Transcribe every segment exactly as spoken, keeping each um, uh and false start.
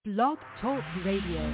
Blog Talk Radio.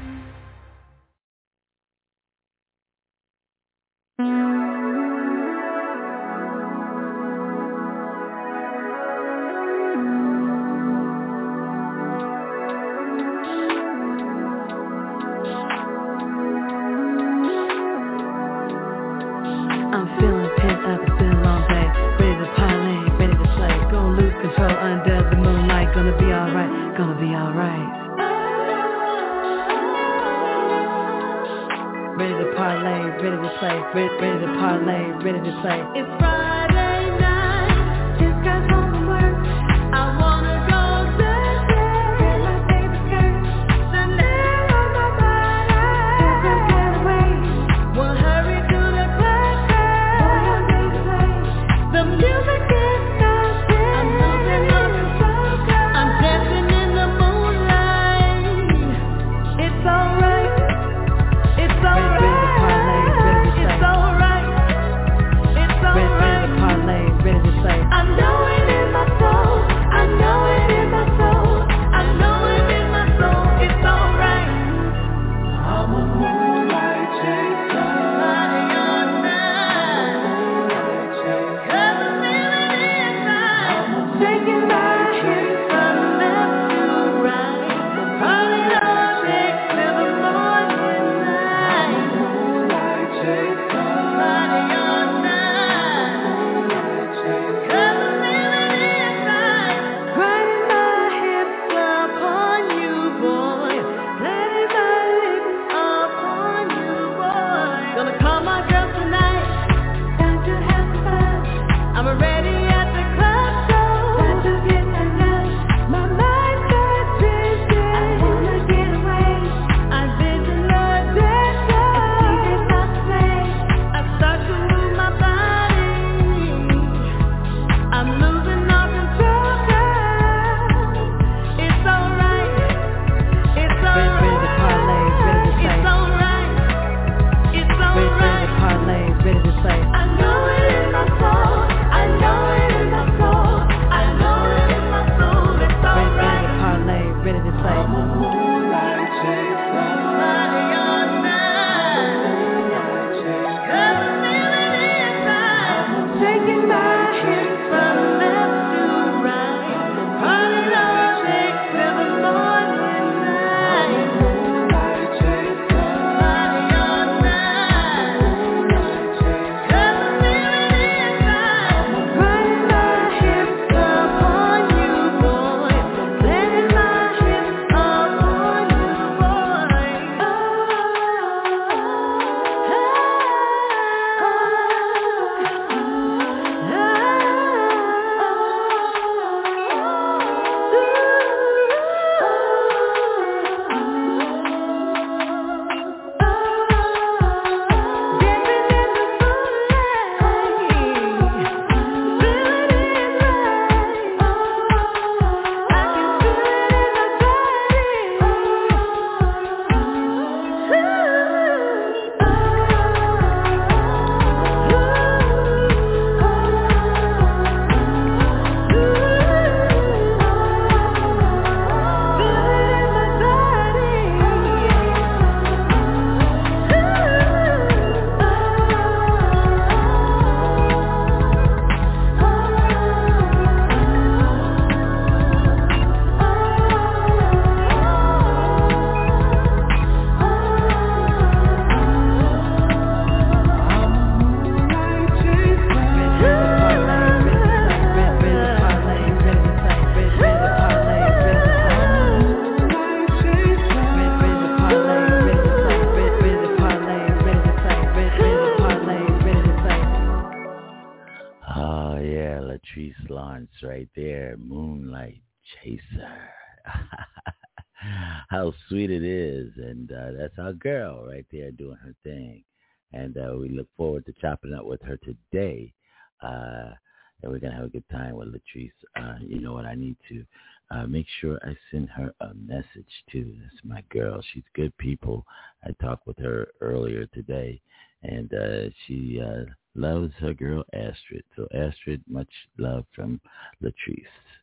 Ready, ready to parlay, ready to play. It's Friday night, just got home from work. I wanna go dancing, wear my favorite skirt. Chanel on my body, feels like getaway. We'll hurry to the club, boy, I'm ready to play. The music is starting, I'm losing all control. I'm dancing in the moonlight. It's alright, it's alright. I know it in my soul, I know it in my soul, I know it in my soul, it's alright. I'm a moonlight chaser, body all night, cause I'm feeling inside. I'm taking my hips from left to right, party all day till the morning light. I'm a moonlight chaser, body all night. Right there, Moonlight Chaser. How sweet it is, and uh, that's our girl right there doing her thing, and uh, we look forward to chopping up with her today, uh, and we're gonna have a good time with Latrice. Uh, you know what? I need to uh, make sure I send her a message too. That's my girl. She's good people. I talked with her earlier today, and uh, she uh, loves her girl Astrid. So Astrid, much love from Latrice.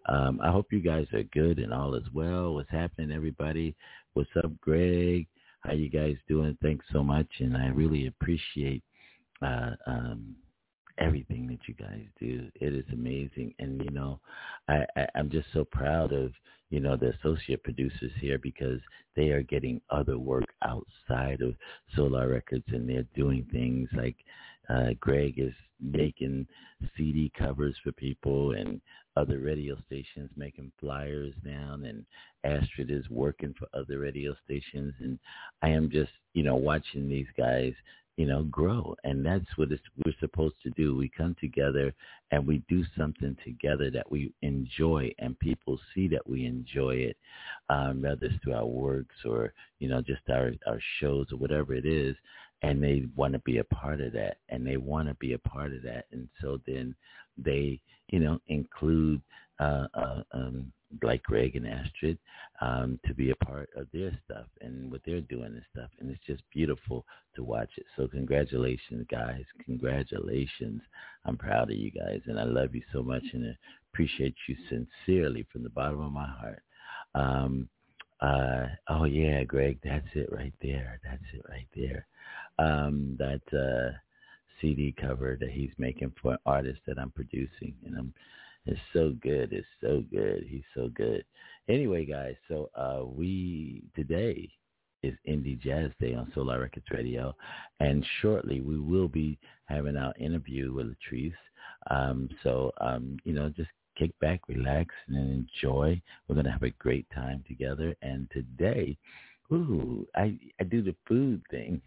um, I hope you guys are good and all is well. What's happening, everybody? What's up, Greg? How you guys doing? Thanks so much, and I really appreciate uh, um, everything that you guys do. It is amazing, and you know, I, I, I'm just so proud of you know the associate producers here because they are getting other work outside of Solar Records, and they're doing things like uh, Greg is making C D covers for people, and other radio stations making flyers down, and Astrid is working for other radio stations, and I am just you know watching these guys you know, grow. And that's what it's, we're supposed to do. We come together and we do something together that we enjoy, and people see that we enjoy it, um, whether it's through our works or, you know, just our, our shows or whatever it is. And they want to be a part of that, and they want to be a part of that. And so then they, you know, include uh, uh, um, like Greg and Astrid um, to be a part of their stuff and what they're doing and stuff. And it's just beautiful to watch it. So congratulations, guys. Congratulations. I'm proud of you guys, and I love you so much, and I appreciate you sincerely from the bottom of my heart. Um, uh, oh, yeah, Greg, that's it right there. That's it right there. Um, that uh, C D cover that he's making for an artist that I'm producing, and I'm it's so good. It's so good. He's so good. Anyway, guys, so uh, we today is Indie Jazz Day on Solar Records Radio, and shortly we will be having our interview with Latrice. Um, so um, you know, just kick back, relax, and enjoy. We're gonna have a great time together, and today. Ooh, I, I do the food thing.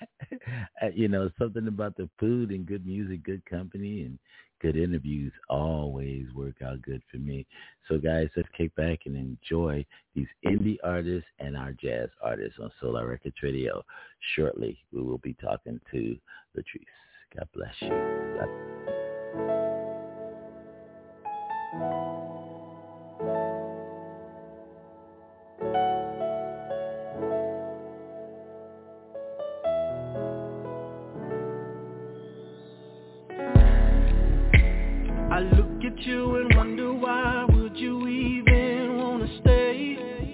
You know, something about the food and good music, good company, and good interviews always work out good for me. So, guys, let's kick back and enjoy these indie artists and our jazz artists on Solar Records Radio. Shortly, we will be talking to Latrice. God bless you. God- I look at you and wonder why would you even wanna stay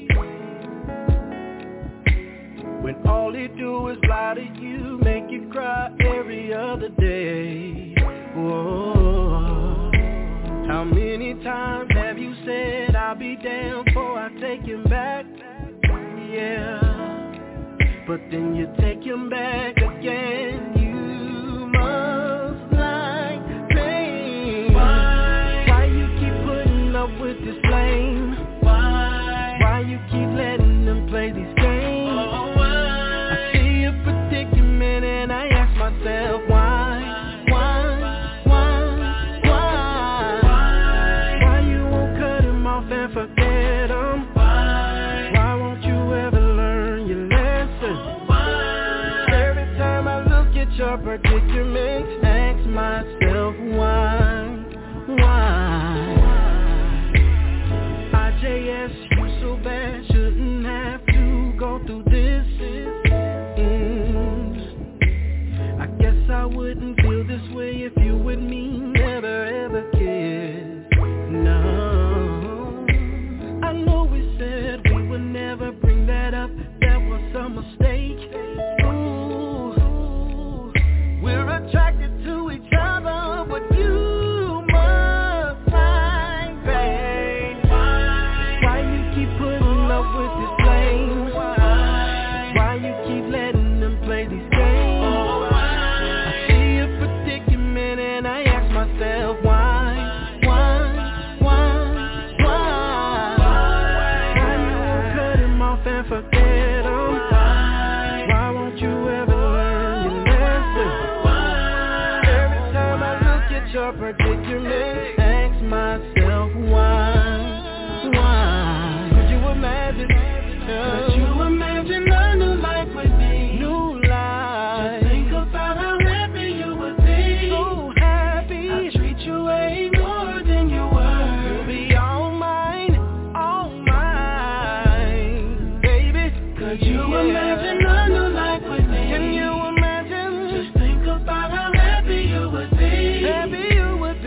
when all they do is lie to you, make you cry every other day. Whoa. How many times have you said I'll be down before I take him back? Yeah, but then you take him back again. You must like with this flame. Why? Why you keep letting them play these games? Oh, why? I see a predicament and I ask myself why? Why? Why? Why? Why? Why you won't cut him off and forget him? Why? Why won't you ever learn your lesson? Oh, why? Every time I look at your predicament, ask myself why? Why? Yes, you so bad, shouldn't have to go through this. Mm. I guess I wouldn't feel this way if you with me never ever kissed. No, I know we said we would never bring that up. That was a mistake. Ooh, we're attracted to each other, but you predicament, ask myself why, why? Could you imagine, uh, could you imagine a new life with me? New life. Just think about how happy you would be. So happy. I treat you way more than you were. You'll be all mine, all mine, baby. Could you yeah. imagine a new life with me? Can you imagine? Just think about how happy you would be. Happy you would be.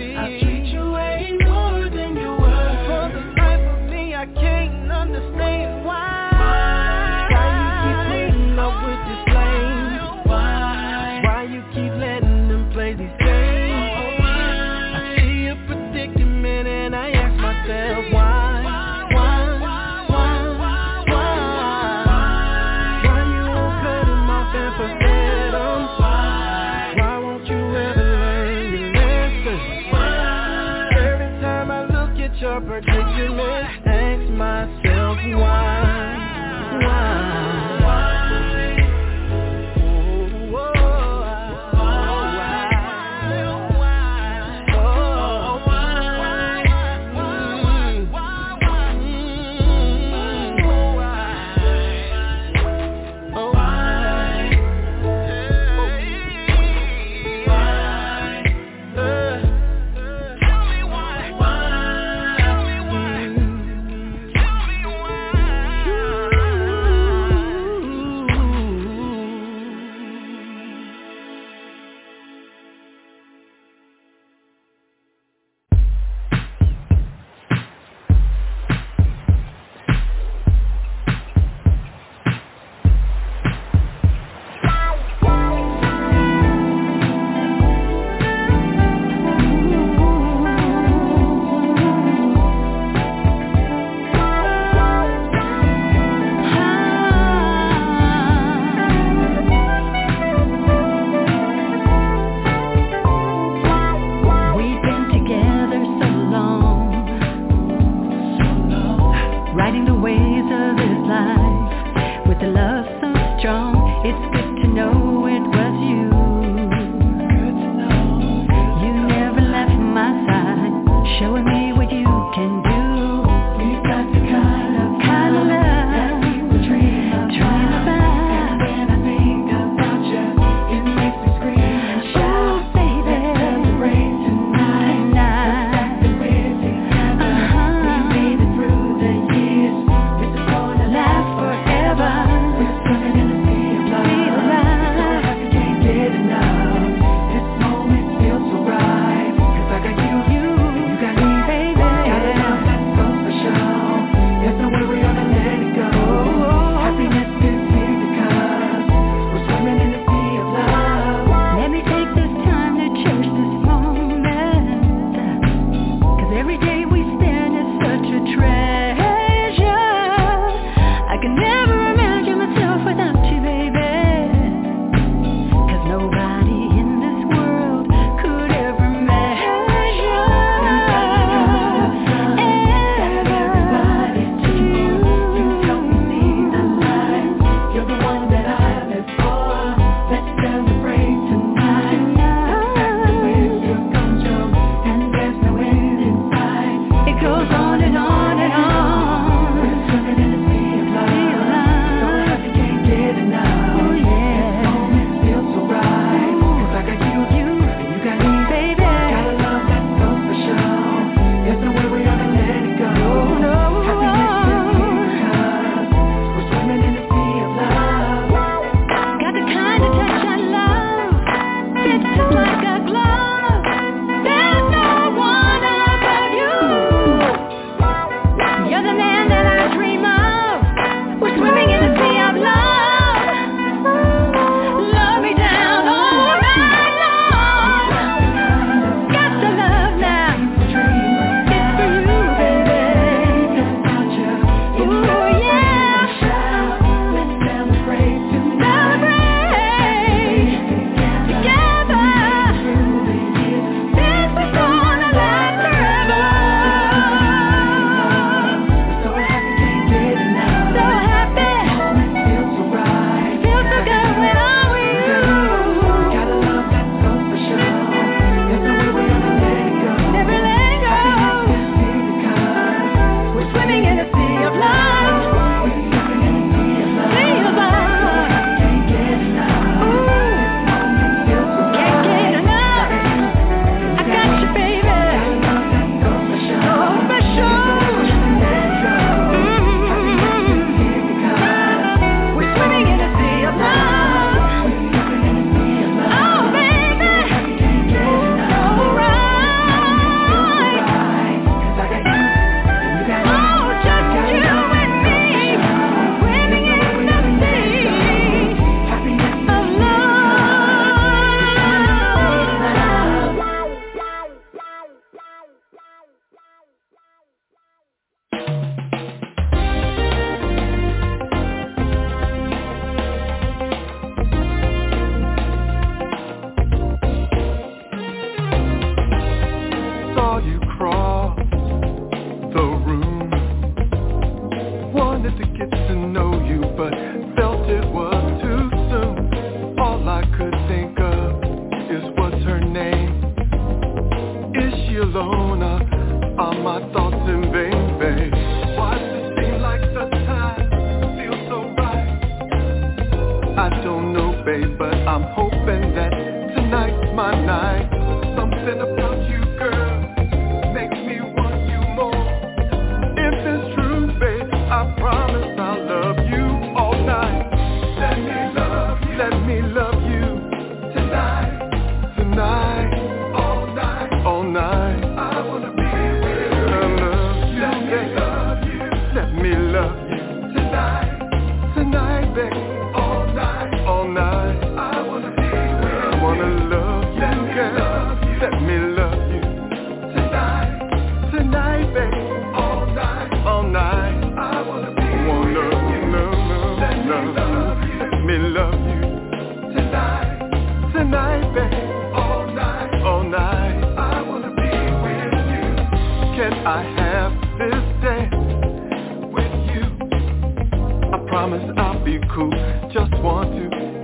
promise I'll be cool. Just want to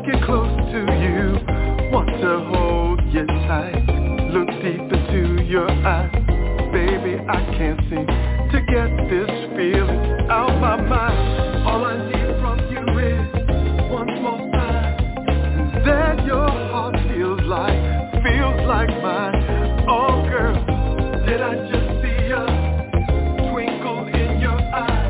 get close to you, want to hold you tight, look deep into your eyes. Baby, I can't seem to get this feeling out my mind. All I need from you is one more time, and then your heart feels like, feels like mine. Oh girl, did I just see a twinkle in your eye?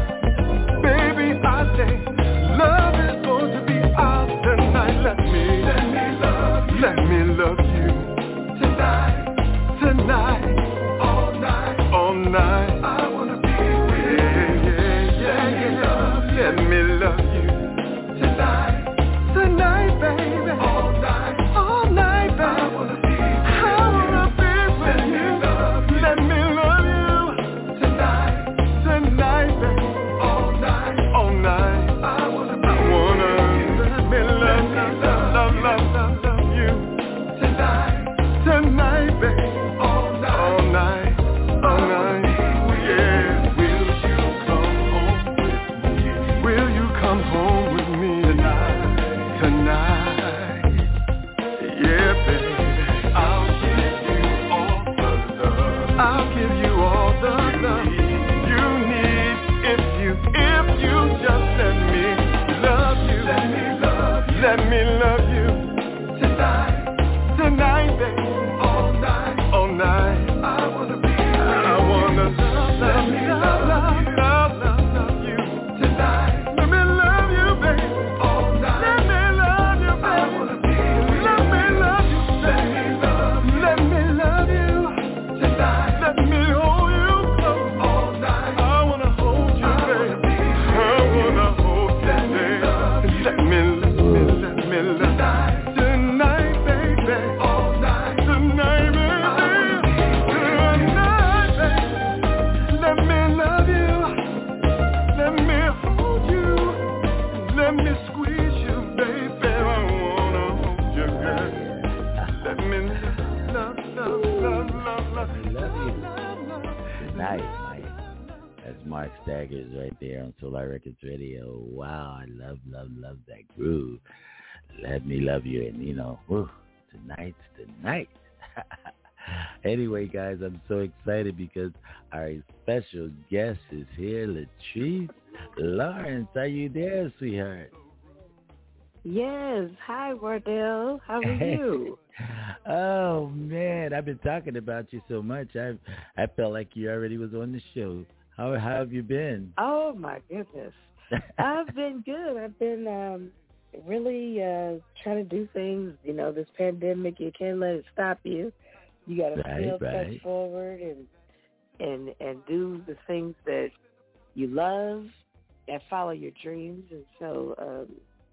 Baby, I think love is going to be ours tonight. Let me, let me love you, let me love you tonight, tonight, all night, all night. I wanna be with you, yeah, yeah, yeah, yeah. Let me love you tonight, tonight, baby, all night, all night, baby. I wanna be with you, I wanna be with you. Let me love you tonight, tonight, baby, all night, all night. I wanna be, I wanna let me love, love, love, love, love, love you tonight, tonight, baby, all night, all night, all night. Yeah, will you come home with me? Will you come home with me tonight, tonight? Yeah, baby, I'll give you all the love. I'll give you all the love you need if you, if you just let me love you. Let me love you. Let me love you tonight, tonight, baby, all night, all night. I wanna be, I wanna love, love, love, love, love, love, love you tonight. Let me love you, baby, all night. Let me love you, baby. I wanna be, let me love you, baby. Let me love you tonight. Let me hold you close all night. I wanna hold you, baby. I wanna hold you, baby. Let me, let me, let me love you tonight, baby, all night, tonight, baby, tonight, baby. Let me love you, let me hold you, let me squeeze you, baby. I wanna hold you, girl. Let me love, love, love, love, love, Love you. love, love. Nice, Mike. That's Mark Staggers right there on Solar Records Radio. Wow, I love, love, love that groove. Let me love you, and you know, whew, tonight's the night. Anyway, guys, I'm so excited because our special guest is here, Latrice Lawrence. Are you there, sweetheart? Yes. Hi, Wardell. How are you? Oh man, I've been talking about you so much. I I felt like you already was on the show. How how have you been? Oh my goodness. I've been good. I've been um, really uh, trying to do things. You know, this pandemic, you can't let it stop you. You got to Right, still right. push forward and and and do the things that you love and follow your dreams. And so um,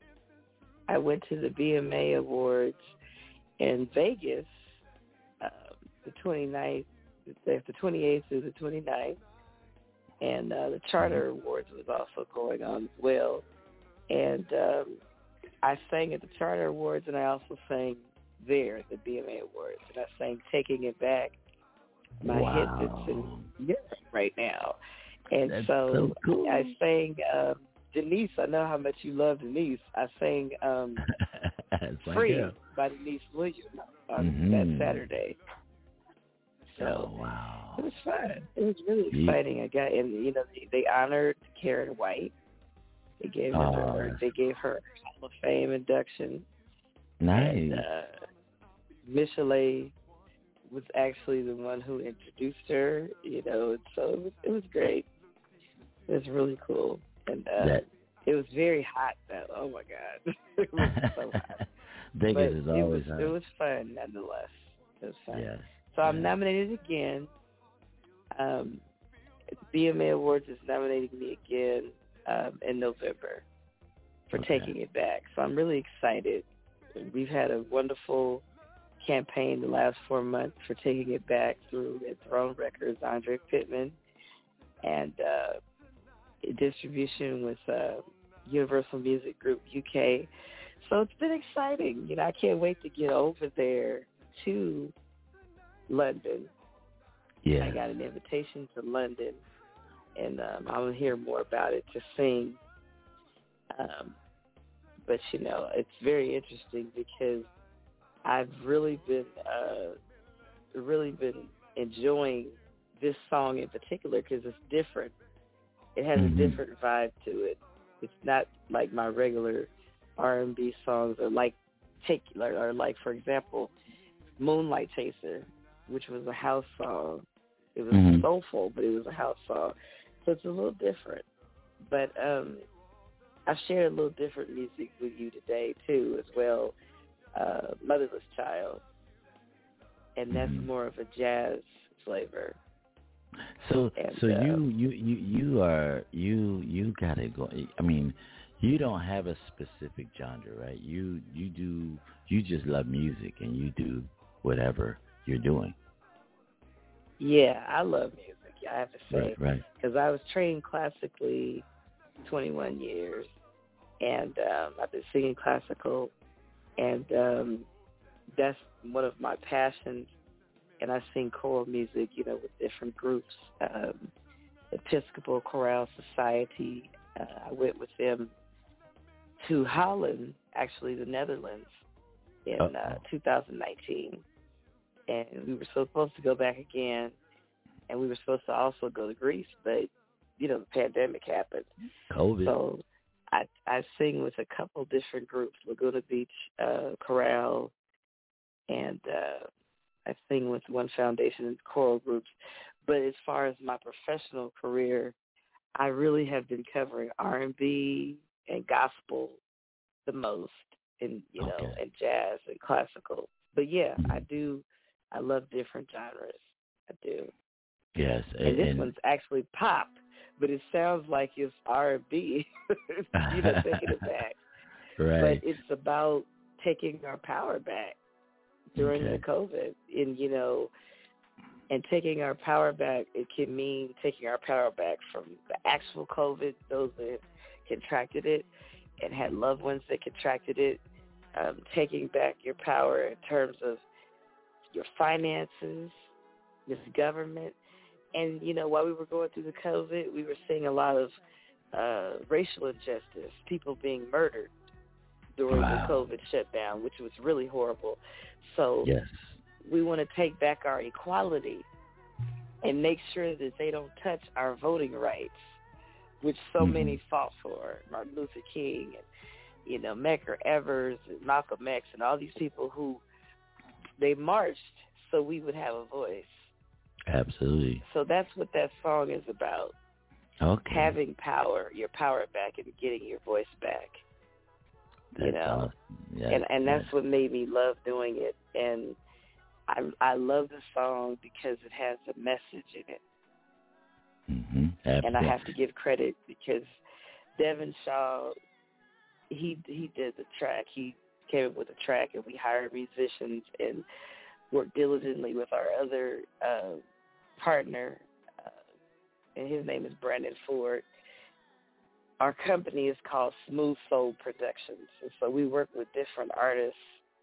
I went to the B M A Awards in Vegas, uh, the twenty-ninth, the twenty-eighth through the twenty-ninth, and uh, the Charter Awards was also going on as well. And um, I sang at the Charter Awards, and I also sang there at the B M A Awards, and I sang "Taking It Back," my Wow. hit that's in Europe right now. And That's so, so cool. I sang um, Denise. I know how much you love Denise. I sang um, That's my "Free" girl. by Denise Williams on Mhm. that Saturday. So Oh, wow. it was fun. It was really You- exciting. I got, and you know, they, they honored Karen White. They gave Oh, her, that's- they gave her Hall of Fame induction. Nice. And, uh, Michelet was actually the one who introduced her. You know, so it was, it was great. It was really cool, and uh, That- it was very hot. Though. Oh my God, it was so hot. Vegas But is it always was, hot. it was fun nonetheless. It was fun. Yes. So I'm yes. nominated again. Um, the B M A Awards is nominating me again um, in November for Okay. Taking It Back. So I'm really excited. We've had a wonderful campaign the last four months for Taking It Back through Throne Records, Andre Pittman, and uh, distribution with uh, Universal Music Group U K. So it's been exciting. You know, I can't wait to get over there to London. Yeah. I got an invitation to London, and um, I'll hear more about it to sing um, But, you know, it's very interesting because I've really been, uh, really been enjoying this song in particular because it's different. It has mm-hmm. a different vibe to it. It's not like my regular R and B songs, or like, take, or like, for example, Moonlight Chaser, which was a house song. It was mm-hmm. soulful, but it was a house song. So it's a little different. But um, I've shared a little different music with you today, too, as well. Uh, Motherless Child. And that's mm-hmm. more of a jazz flavor. So, and, so uh, you, you, you, you are, you, you gotta go. I mean, you don't have a specific genre, right? You, you do, you just love music and you do whatever you're doing. Yeah, I love music, I have to say. Right, right. Because I was trained classically twenty-one years, and um, I've been singing classical, and um, that's one of my passions. And I sing choral music, you know, with different groups. Um, Episcopal Chorale Society, uh, I went with them to Holland, actually the Netherlands, in uh, two thousand nineteen. And we were so supposed to go back again, and we were supposed to also go to Greece, but, you know, the pandemic happened. COVID. So I, I sing with a couple different groups, Laguna Beach uh, Chorale, and uh, I sing with One Foundation and choral groups. But as far as my professional career, I really have been covering R and B and gospel the most, and, you know, okay. and jazz and classical. But, yeah, I do. I love different genres. I do. Yes. And, and this and, one's actually pop, but it sounds like it's R and B, you know, taking it back. Right. But it's about taking our power back during okay. the COVID. And, you know, and taking our power back, it can mean taking our power back from the actual COVID, those that contracted it and had loved ones that contracted it, um, taking back your power in terms of your finances, this government. And, you know, while we were going through the COVID, we were seeing a lot of uh, racial injustice, people being murdered during wow. the COVID shutdown, which was really horrible. So yes. we want to take back our equality and make sure that they don't touch our voting rights, which so mm-hmm. many fought for. Martin Luther King and, you know, Medgar Evers and Malcolm X and all these people who they marched so we would have a voice. Absolutely. So that's what that song is about. Okay. Having power, your power back, and getting your voice back. That's you know, awesome. Yes, and and that's yes. what made me love doing it. And I I love the song because it has a message in it. Mm-hmm. Absolutely. And I have to give credit because Devin Shaw, he he did the track. He came up with the track, and we hired musicians and worked diligently with our other uh, partner, uh, and his name is Brandon Ford. Our company is called Smooth Soul Productions, and so we work with different artists,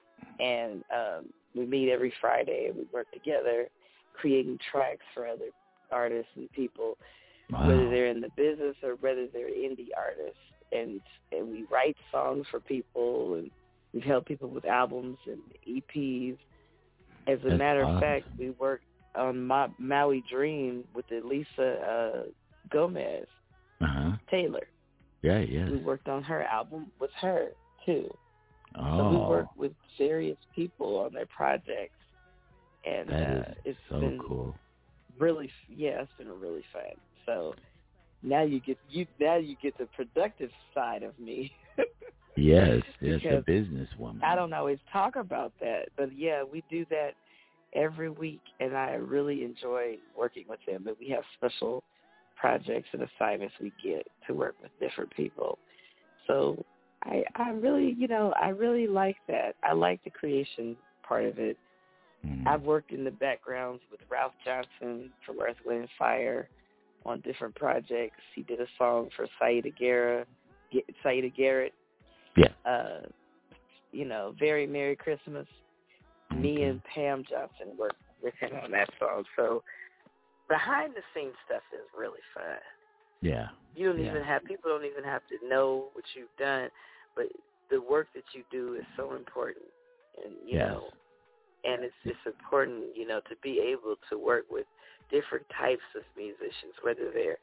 and um, we meet every Friday, and we work together creating tracks for other artists and people, wow. whether they're in the business or whether they're indie artists, and and we write songs for people, and we've helped people with albums and E Ps. As a That's matter awesome. of fact, we worked on Ma- Maui Dream with Elisa uh, Gomez uh-huh. Taylor. Yeah, yes. We worked on her album with her, too. Oh. So we worked with various people on their projects. And that uh, is it's so been cool. Really, yeah, it's been really fun. So now you get you now you get the productive side of me. Yes, yes, a businesswoman. I don't always talk about that, but yeah, we do that every week, and I really enjoy working with them. And we have special projects and assignments we get to work with different people. So I, I really, you know, I really like that. I like the creation part of it. Mm. I've worked in the backgrounds with Ralph Johnson from Earth, Wind and Fire on different projects. He did a song for Saida Garrett. Saida Garrett. Yeah. Uh, you know, Very Merry Christmas. Okay. Me and Pam Johnson worked with him on that song. So behind the scenes stuff is really fun. Yeah. You don't yeah. even have people don't even have to know what you've done, but the work that you do is so important, and you Yes. know, and it's it's important, you know, to be able to work with different types of musicians, whether they're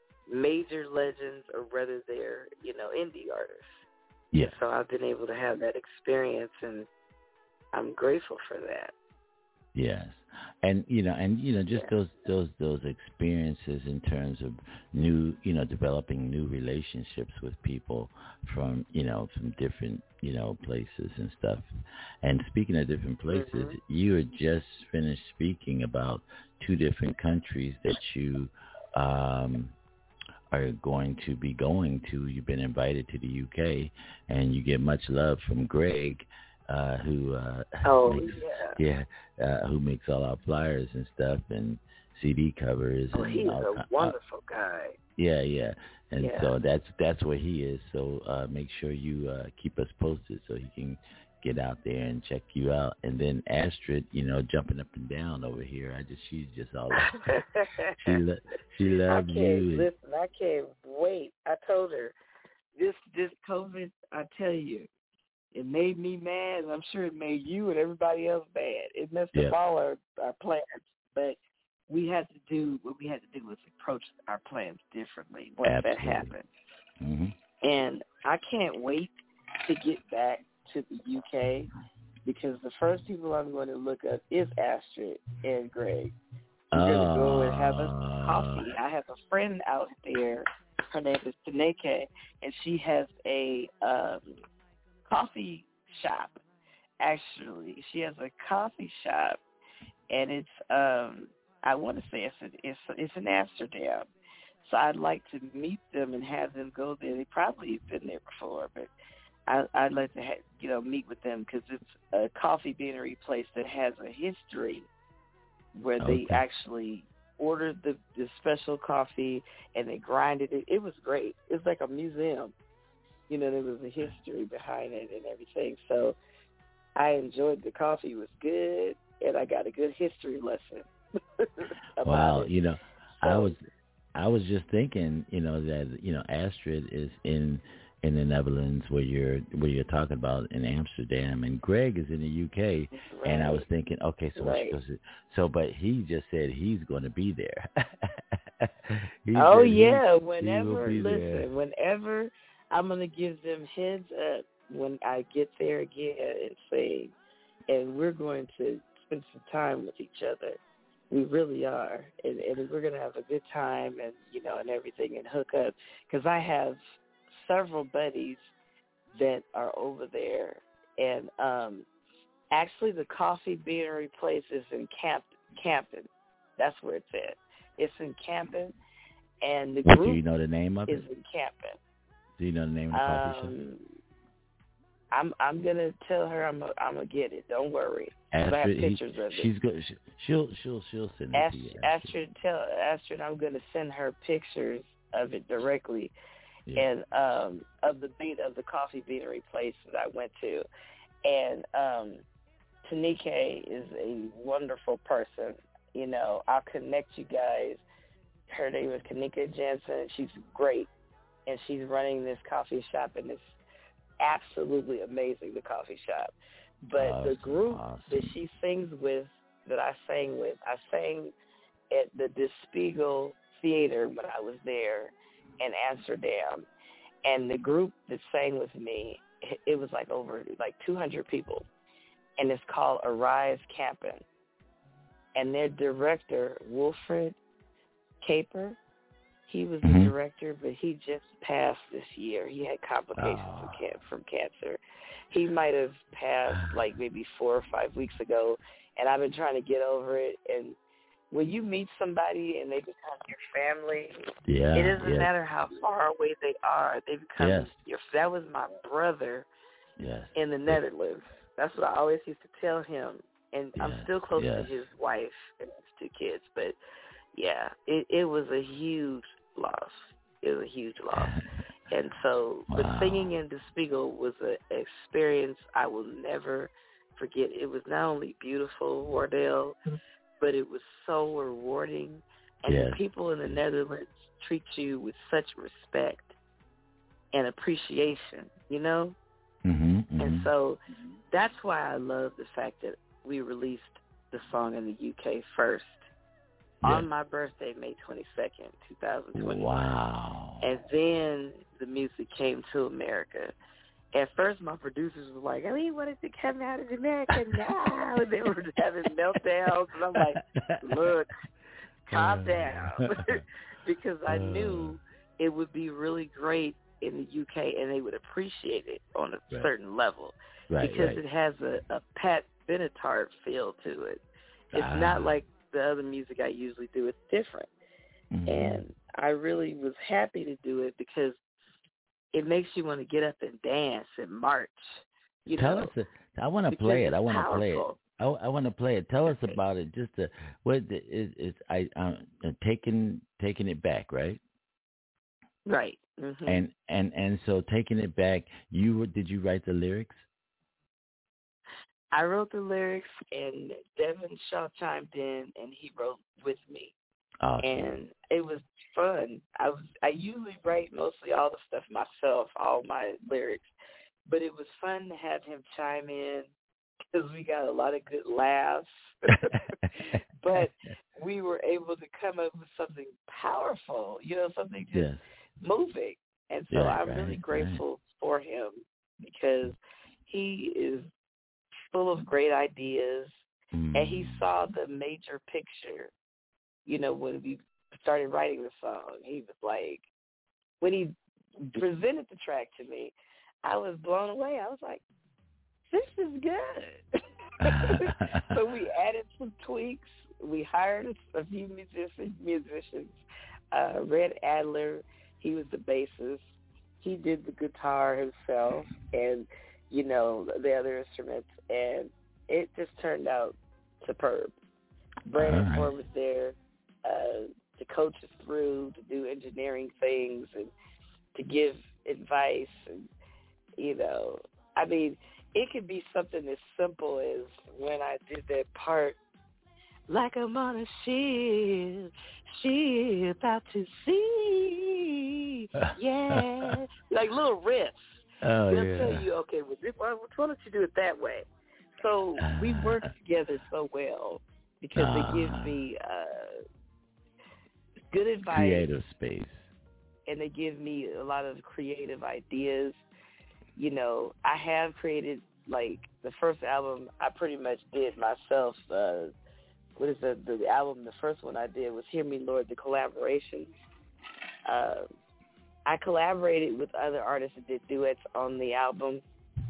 major legends or whether they're, you know, indie artists. Yeah. So I've been able to have that experience, and I'm grateful for that. Yes. And you know, and you know, just Yeah. those those those experiences in terms of new, you know, developing new relationships with people from, you know, from different, you know, places and stuff. And speaking of different places, Mm-hmm. you had just finished speaking about two different countries that you um, are going to be going to. You've been invited to the U K, and you get much love from Greg. Uh, who uh, Oh, makes, yeah. yeah, uh, who makes all our flyers and stuff and C D covers. Oh, and he's all, a wonderful guy. Yeah, yeah, and Yeah. so that's that's where he is. So uh, make sure you uh, keep us posted so he can get out there and check you out. And then Astrid, you know, jumping up and down over here. I just she's just all she lo- she loves I can't, you. listen, I can't wait. I told her this this COVID. I tell you. It made me mad, and I'm sure it made you and everybody else mad. It messed Yep. up all our, our plans, but we had to do what we had to do was approach our plans differently once Absolutely. that happened. Mm-hmm. And I can't wait to get back to the U K because the first people I'm going to look up is Astrid and Greg. We're going to go and have a coffee. I have a friend out there. Her name is Taneke, and she has a um, coffee shop. Actually, she has a coffee shop, and it's um I want to say it's a, it's it's in Amsterdam. So I'd like to meet them and have them go there. They probably have been there before, but I, I'd like to ha- you know meet with them because it's a coffee beanery place that has a history where Okay. they actually ordered the, the special coffee and they grinded it. It was great. It's like a museum. You know, there was a history behind it and everything. So I enjoyed the coffee. It was good, and I got a good history lesson about Wow, it. you know, So, I was I was just thinking, you know, that you know Astrid is in in the Netherlands where you're where you're talking about in Amsterdam, and Greg is in the U K, right. and I was thinking, okay, so Right. what's so, but he just said he's going to be there. He oh, said he- yeah, he will whenever, be listen, there. whenever I'm going to give them heads up when I get there again and say, and we're going to spend some time with each other. We really are, and, and we're going to have a good time and, you know, and everything and hook up. Because I have several buddies that are over there, and um, actually the coffee beanery place is in Camp Campen. That's where it's at. It's in Campen, and the What, group do you know the name of is it? in Campen. Do you know the name of the coffee shop? Um, I'm I'm gonna tell her I'm a, I'm gonna get it. Don't worry. 'Cause I have Astrid, he- pictures of it. she's good. She, she'll she'll she'll send it Ast- to you. Astrid, tell Astrid I'm gonna send her pictures of it directly, Yeah. and um, of the beat of the coffee beanery place that I went to, and um, Taneke is a wonderful person. You know, I'll connect you guys. Her name is Kanika Jensen. She's great, and she's running this coffee shop, and it's absolutely amazing, the coffee shop. But Awesome, the group awesome. that she sings with, that I sang with, I sang at the De Spiegel Theater when I was there in Amsterdam. And the group that sang with me, it was like over like two hundred people. And it's called Arise Campen. And their director, Wilfred Caper, he was the Mhm. director, but he just passed this year. He had complications Oh. from, can- from cancer. He might have passed like maybe four or five weeks ago, and I've been trying to get over it. And when you meet somebody and they become your family, Yeah. it doesn't yes, matter how far away they are. They become Yes. your. That was my brother Yes. in the Netherlands. That's what I always used to tell him. And I'm Yes, still close yes. to his wife and his two kids. But, yeah, it, it was a huge loss. It was a huge loss. And so, Wow. but singing in the Spiegel was an experience I will never forget. It was not only beautiful, Wardell, but it was so rewarding. And Yes. the people in the Netherlands treat you with such respect and appreciation, you know? Mm-hmm, mm-hmm. And so that's why I love the fact that we released the song in the U K first yeah. on my birthday, May twenty-second, twenty twenty. Wow. And then the music came to America. At first, my producers were like, we wanted to come out of America now. And they were having meltdowns. And I'm like, look, calm down. Because I knew it would be really great in the U K and they would appreciate it on a right. certain level. Right, because right. it has a, a Pat Benatar feel to it. It's ah. not like the other music I usually do. It's different. Mm-hmm. And I really was happy to do it because it makes you want to get up and dance and march. You Tell know, us. A, I want to play it. I want to play it. I, I want to play it. Tell us about it. Just to, what is is I I'm taking taking it back, right? Right. Mm-hmm. And and and so taking it back, you were, did you write the lyrics? I wrote the lyrics, and Devin Shaw chimed in, and he wrote with me. Awesome. And it was fun. I was I usually write mostly all the stuff myself, all my lyrics, but it was fun to have him chime in because we got a lot of good laughs. But we were able to come up with something powerful, you know, something just yes. moving. And so yeah, I'm right, really grateful right. for him because he is full of great ideas, mm. and he saw the major picture. You know, when we started writing the song, he was like, when he presented the track to me, I was blown away. I was like, this is good. So we added some tweaks. We hired a few musicians. musicians. Uh, Red Adler, he was the bassist. He did the guitar himself and, you know, the other instruments. And it just turned out superb. Brandon right. Ford was there uh, to coach us through, to do engineering things and to give advice. And, you know, I mean, it could be something as simple as when I did that part, like I'm on a ship, ship out to sea, yeah, like little riffs. Oh, They'll yeah. tell you, okay, well, this, why don't you do it that way? So we work together so well because uh, they give me uh, good advice. Creative space. And they give me a lot of creative ideas. You know, I have created, like, the first album I pretty much did myself. Uh, what is the, the album, the first one I did was Hear Me, Lord, the collaboration. Uh, I collaborated with other artists that did duets on the album,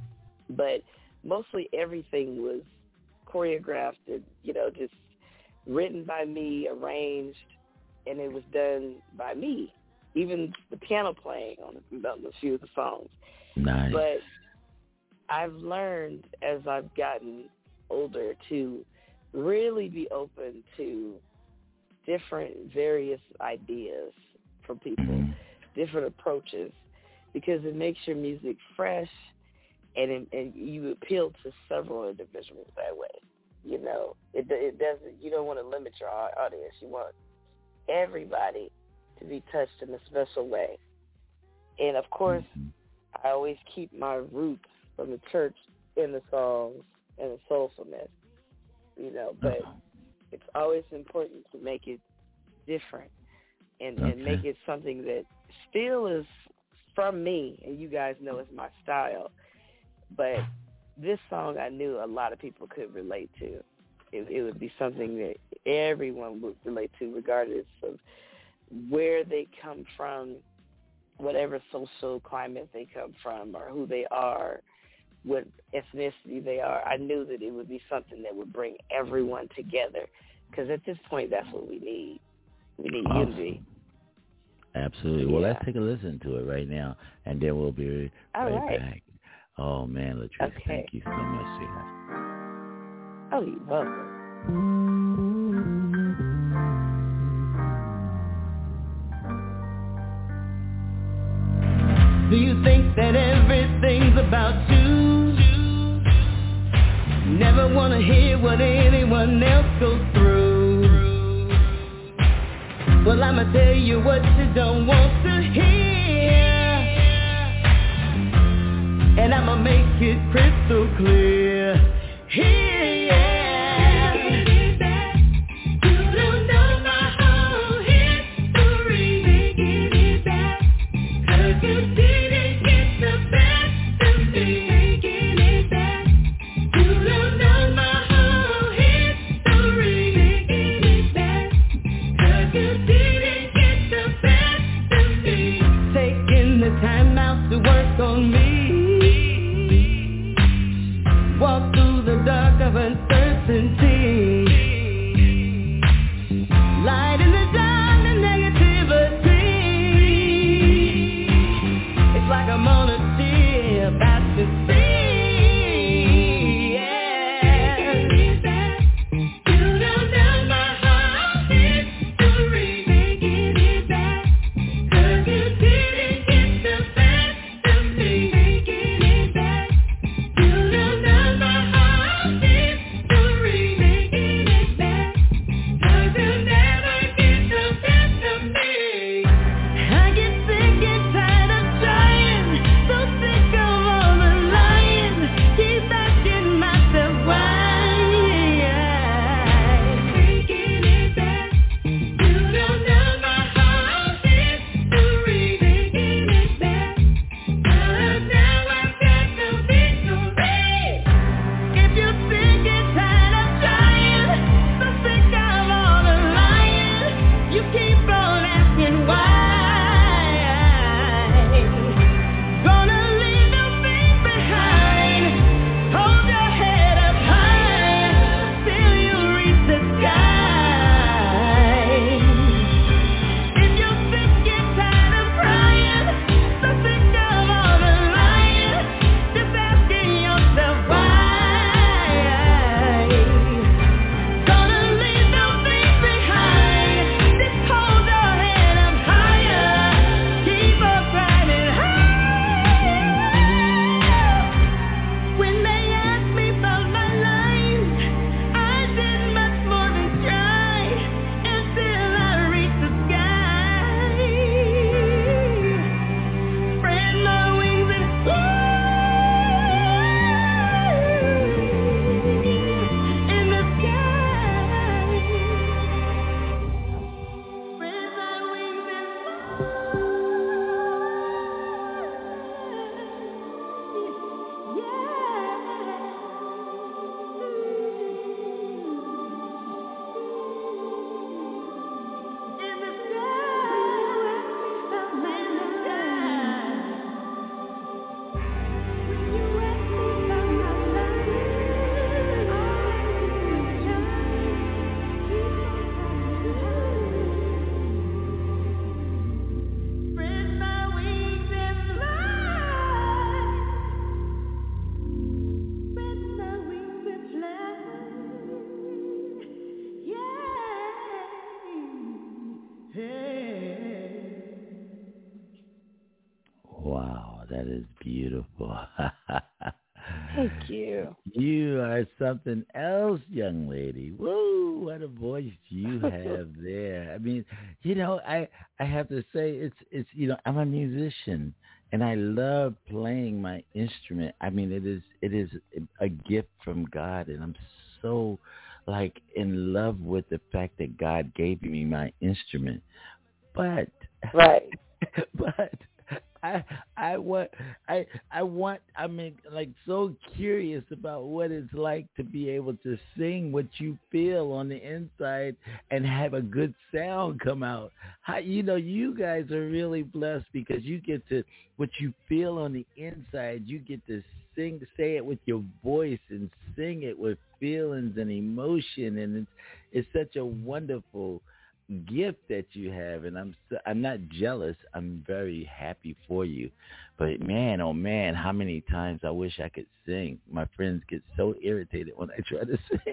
but mostly everything was choreographed and, you know, just written by me, arranged, and it was done by me. Even the piano playing on a, on a few of the songs. Nice. But I've learned as I've gotten older to really be open to different, various ideas from people, mm-hmm. different approaches, because it makes your music fresh and, it, and you appeal to several individuals that way. You know, it, it doesn't. You don't want to limit your audience. You want everybody to be touched in a special way. And, of course, mm-hmm. I always keep my roots from the church in the songs and the soulfulness, you know, but uh-huh. it's always important to make it different and, okay. and make it something that still is from me, and you guys know it's my style. But this song I knew a lot of people could relate to. It, it would be something that everyone would relate to regardless of where they come from, whatever social climate they come from or who they are, what ethnicity they are. I knew that it would be something that would bring everyone together because at this point, that's what we need. We need awesome. Unity. Absolutely. Well, yeah. Let's take a listen to it right now, and then we'll be right, right. back. Oh, man, Latrice, okay. thank you so much, sweetheart. Oh, you're welcome. Do you think that everything's about you? Never want to hear what anyone else goes through. Well, I'ma tell you what you don't want to hear. And I'ma make it crystal clear. Here, yeah. Wow, that is beautiful. Thank you. You are something else, young lady. Woo, what a voice you have there. I mean, you know, I I have to say it's it's you know, I'm a musician and I love playing my instrument. I mean, it is it is a gift from God, and I'm so like in love with the fact that God gave me my instrument. But right. but I I want I I want I mean like so curious about what it's like to be able to sing what you feel on the inside and have a good sound come out. How, you know, you guys are really blessed because you get to what you feel on the inside, you get to sing say it with your voice and sing it with feelings and emotion, and it's it's such a wonderful gift that you have, and I'm I'm not jealous. I'm very happy for you. But man, oh man, how many times I wish I could sing. My friends get so irritated when I try to sing.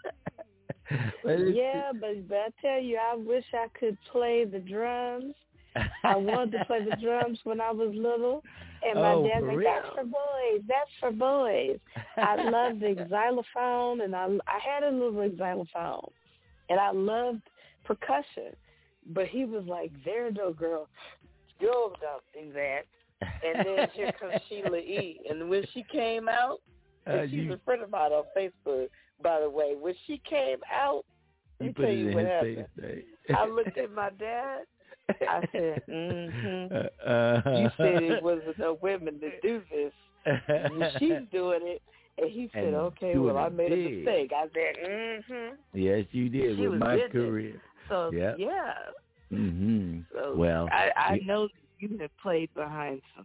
but yeah, but, but I tell you, I wish I could play the drums. I wanted to play the drums when I was little, and my oh, dad was like, "That's for boys. That's for boys." I loved the xylophone, and I I had a little xylophone, and I loved percussion, but he was like, "There, no girl, you don't do that." And then here comes Sheila E. And when she came out, Uh, she's you, a friend of mine on Facebook, by the way. When she came out, let you me put tell it you in what his happened. face, right? I looked at my dad. I said, mm-hmm. Uh, uh, You said it wasn't no women to do this. Well, she's doing it. And he said, And okay, doing well, I it made big. a mistake. I said, mm-hmm. Yes, you did She with was my business. career. So, Yep. yeah. Mm-hmm. So well, I, I you, know you have played behind some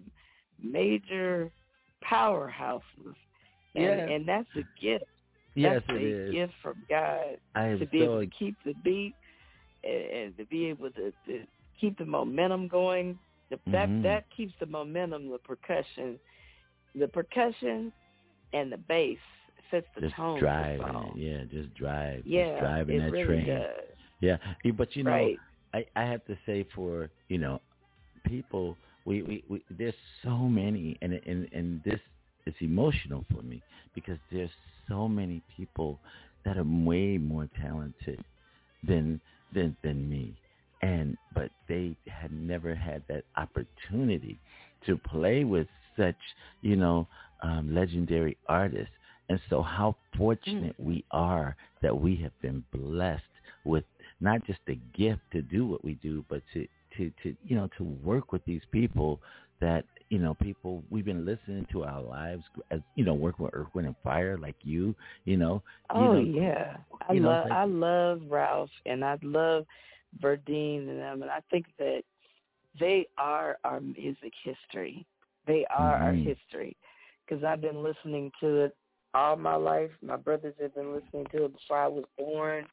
major powerhouses. And, yes. and that's a gift. Yes, That's it a is. gift from God I am to be so able to keep the beat and, and to be able to, to keep the momentum going. The, that Mhm. that keeps the momentum, the percussion, the percussion and the bass sets the just tone. driving for the it. song. Yeah, just drive. Yeah, just driving it that really train. does. Yeah, Yeah, but you know, Right. I, I have to say for, you know, people, we, we, we there's so many, and, and, and this is emotional for me because there's so many people that are way more talented than than than me, and but they had never had that opportunity to play with such, you know, um, legendary artists. And so how fortunate mm. we are that we have been blessed with not just the gift to do what we do, but to, to, to you know, to work with these people that, you know, people we've been listening to our lives as, you know, working with Earth, Wind and Fire like you, you know. Oh, you know, yeah. I you know, love like, I love Ralph and I love Verdine and them, and I think that they are our music history. They are mm-hmm. our history because I've been listening to it all my life. My brothers have been listening to it before I was born.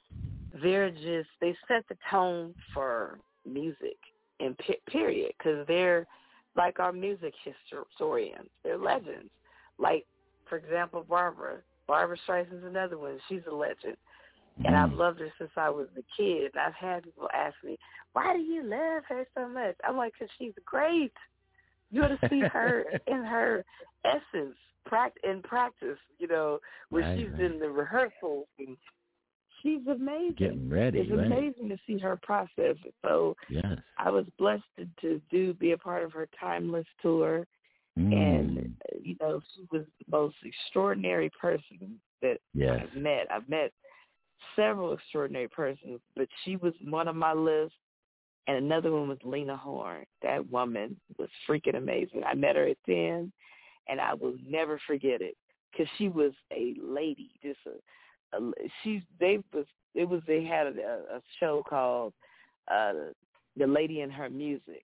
They're just, they set the tone for music, and period, because they're like our music historians. They're legends. Like, for example, Barbara. Barbara Streisand's another one. She's a legend. And I've loved her since I was a kid. And I've had people ask me, why do you love her so much? I'm like, because she's great. You ought to see her in her essence in practice, you know, when right, she's right. in the rehearsals. And she's amazing. Getting ready, It's right. amazing to see her process. So yes. I was blessed to, to do be a part of her Timeless tour. Mm. And, you know, she was the most extraordinary person that yes. I've met. I've met several extraordinary persons, but she was one on my list. And another one was Lena Horne. That woman was freaking amazing. I met her at ten, and I will never forget it because she was a lady. Just a, a she. They was it was they had a, a show called uh, "The Lady and Her Music."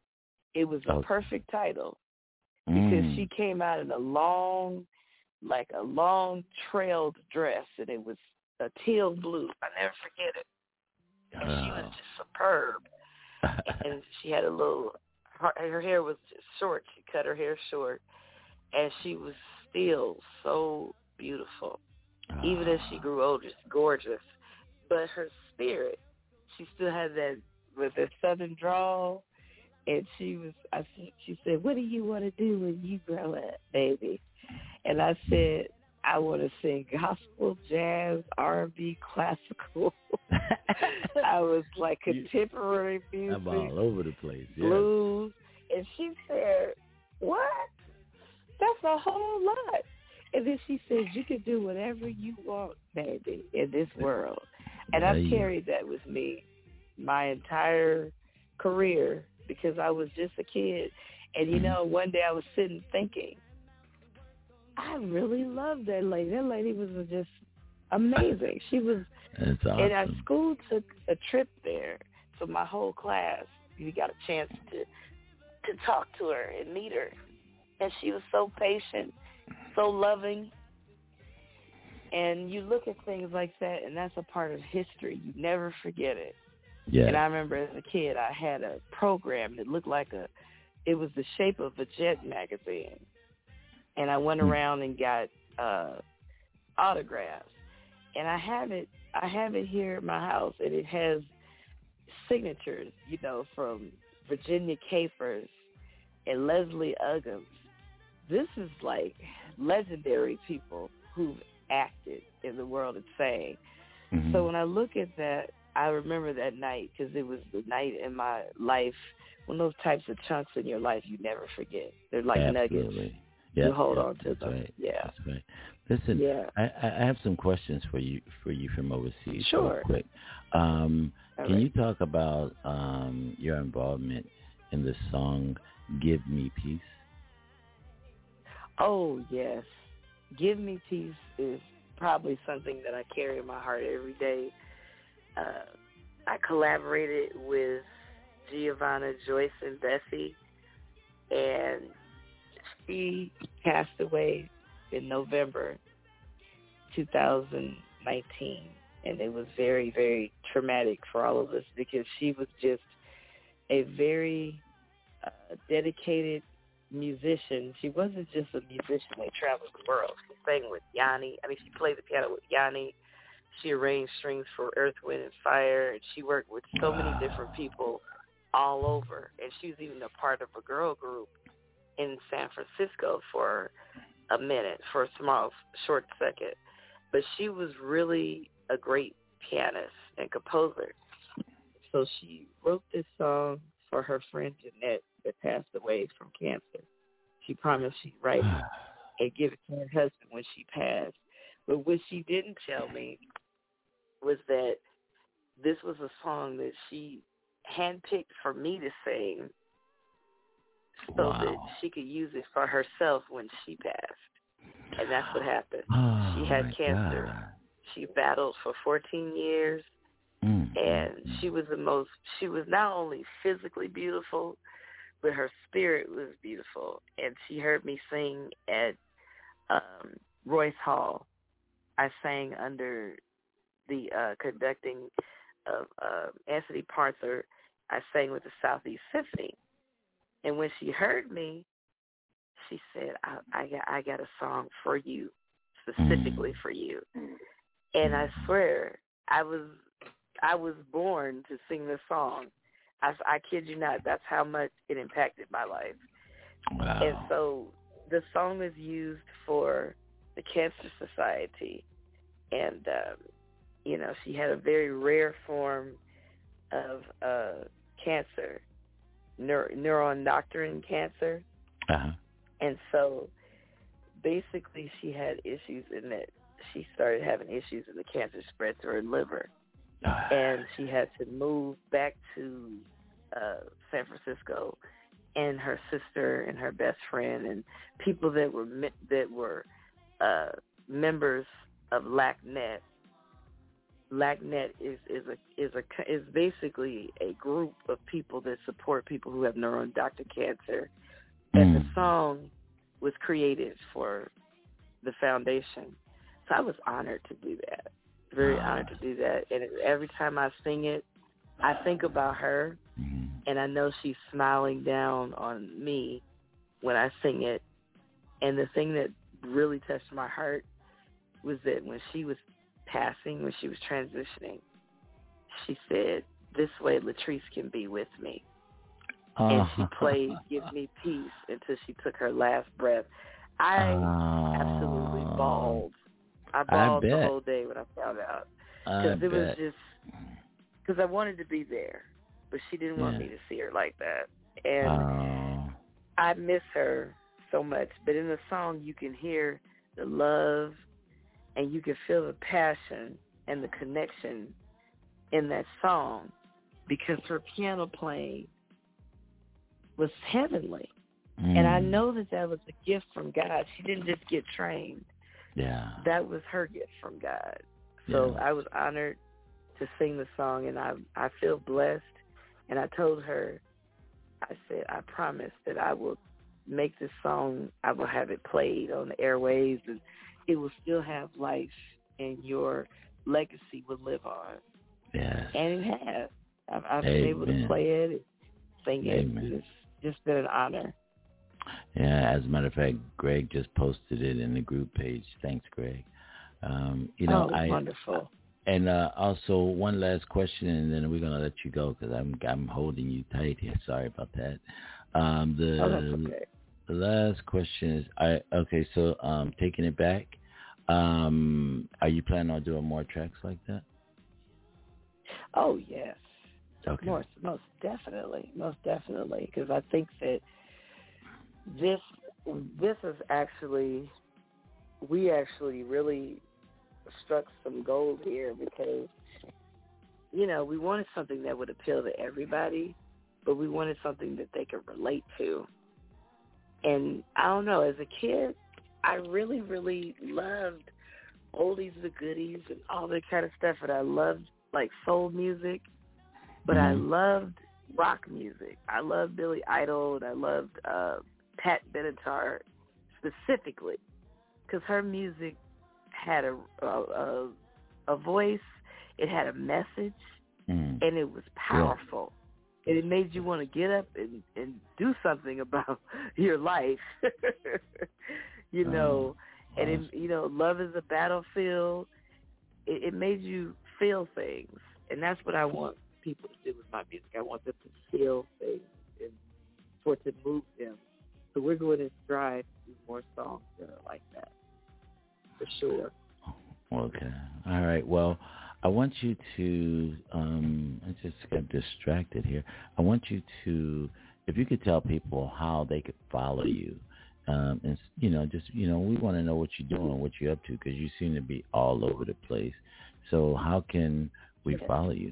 It was a oh. perfect title because mm. she came out in a long, like a long trailed dress, and it was a teal blue. I never forget it. And oh. she was just superb. And she had a little, her, her hair was just short. She cut her hair short. And she was still so beautiful. Oh. Even as she grew older, gorgeous. But her spirit, she still had that, with that southern drawl. And she was, I she said, what do you want to do when you grow up, baby? And I said, I want to sing gospel, jazz, R and B, classical. I was like contemporary music. I'm all over the place. Yeah. Blues. And she said, what? That's a whole lot. And then she said, you can do whatever you want, baby, in this world. And I've yeah. carried that with me my entire career because I was just a kid. And, you know, one day I was sitting thinking, I really loved that lady. That lady was just amazing. She was, That's awesome. And our school took a trip there. So my whole class, we got a chance to to talk to her and meet her. And she was so patient, so loving. And you look at things like that, and that's a part of history. You never forget it. Yeah. And I remember as a kid, I had a program that looked like a, it was the shape of a Jet magazine. And I went around and got uh, autographs. And I have it I have it here at my house, and it has signatures, you know, from Virginia Capers and Leslie Uggams. This is like legendary people who've acted in the world of fame. Mm-hmm. So when I look at that, I remember that night because it was the night in my life one of those types of chunks in your life you never forget. They're like Absolutely. nuggets. Yep, you hold yep, on to that's them. Right. Yeah. That's right. Listen, yeah. I, I have some questions for you for you from overseas. Sure. Real quick. Um, can right. you talk about um, your involvement in the song "Give Me Peace"? Oh yes, "Give Me Peace" is probably something that I carry in my heart every day. Uh, I collaborated with Giovanna, Joyce, and Bessie, and she passed away in November two thousand nineteen, and it was very, very traumatic for all of us because she was just a very uh, dedicated musician. She wasn't just a musician that traveled the world. She sang with Yanni. I mean, she played the piano with Yanni. She arranged strings for Earth, Wind, and Fire, and she worked with so wow. many different people all over. And she was even a part of a girl group in San Francisco for a minute, for a small, short second. But she was really a great pianist and composer. So she wrote this song for her friend Jeanette that passed away from cancer. She promised she'd write it and give it to her husband when she passed. But what she didn't tell me was that this was a song that she handpicked for me to sing so wow. that she could use it for herself when she passed. And that's what happened. Oh, she had cancer. God. She battled for fourteen years. Mm-hmm. And she was the most, she was not only physically beautiful, but her spirit was beautiful. And she heard me sing at um, Royce Hall. I sang under the uh, conducting of uh, Anthony Parther. I sang with the Southeast Symphony. And when she heard me, she said, I, I, got, I got a song for you, specifically mm. for you. And I swear, I was I was born to sing this song. I, I kid you not. That's how much it impacted my life. Wow. And so the song is used for the Cancer Society. And, um, you know, she had a very rare form of uh, cancer, neur- neuroendocrine cancer. Uh-huh. And so basically she had issues in that she started having issues and the cancer spread to her liver. And she had to move back to uh, San Francisco, and her sister and her best friend and people that were that were uh, members of LACNet. LACNet is is a is a is basically a group of people that support people who have neuroendocrine cancer, and mm. the song was created for the foundation. So I was honored to do that. Very honored to do that. And every time I sing it, I think about her, mm-hmm. and I know she's smiling down on me when I sing it. And the thing that really touched my heart was that when she was passing, when she was transitioning, she said, "This way Latrice can be with me." Uh, and she played "Give Me Peace" until she took her last breath. I uh, absolutely bawled. I bawled I the whole day when I found out. Because it was just, because I wanted to be there, but she didn't yeah. want me to see her like that. And uh, I miss her so much. But in the song, you can hear the love, and you can feel the passion and the connection in that song, because her piano playing was heavenly. Mm. And I know that that was a gift from God. She didn't just get trained. Yeah. That was her gift from God. So yeah. I was honored to sing the song, and I I feel blessed. And I told her, I said, I promise that I will make this song, I will have it played on the airwaves, and it will still have life, and your legacy will live on. Yes. And it has. I've, I've been able to play it and sing it. Amen. It's just been an honor. Yeah, as a matter of fact, Greg just posted it in the group page. Thanks, Greg. Um, you know, oh, I wonderful. And uh, also one last question, and then we're gonna let you go because I'm I'm holding you tight here. Sorry about that. Um, the, oh, that's okay. the last question is, I okay. So um, taking it back, um, are you planning on doing more tracks like that? Oh yes, Okay. Most, most definitely, most definitely, because I think that this this is actually, we actually really struck some gold here because, you know, we wanted something that would appeal to everybody, but we wanted something that they could relate to. And I don't know, as a kid, I really, really loved oldies but goodies and all that kind of stuff, and I loved, like, soul music, but mm-hmm. I loved rock music. I loved Billy Idol, and I loved uh, Pat Benatar specifically because her music had a, a, a voice, it had a message, mm. and it was powerful. Yeah. And it made you want to get up and, and do something about your life, you know. Oh, and, it, you know, love is a battlefield. It, it made you feel things, and that's what I want people to do with my music. I want them to feel things and for it to move them. So we're going to strive to do more songs that are like that, for sure. Okay. All right. Well, I want you to, um, I just got distracted here. I want you to, if you could tell people how they could follow you. Um, and, you know, just, you know, we want to know what you're doing, what you're up to, because you seem to be all over the place. So how can we okay. follow you?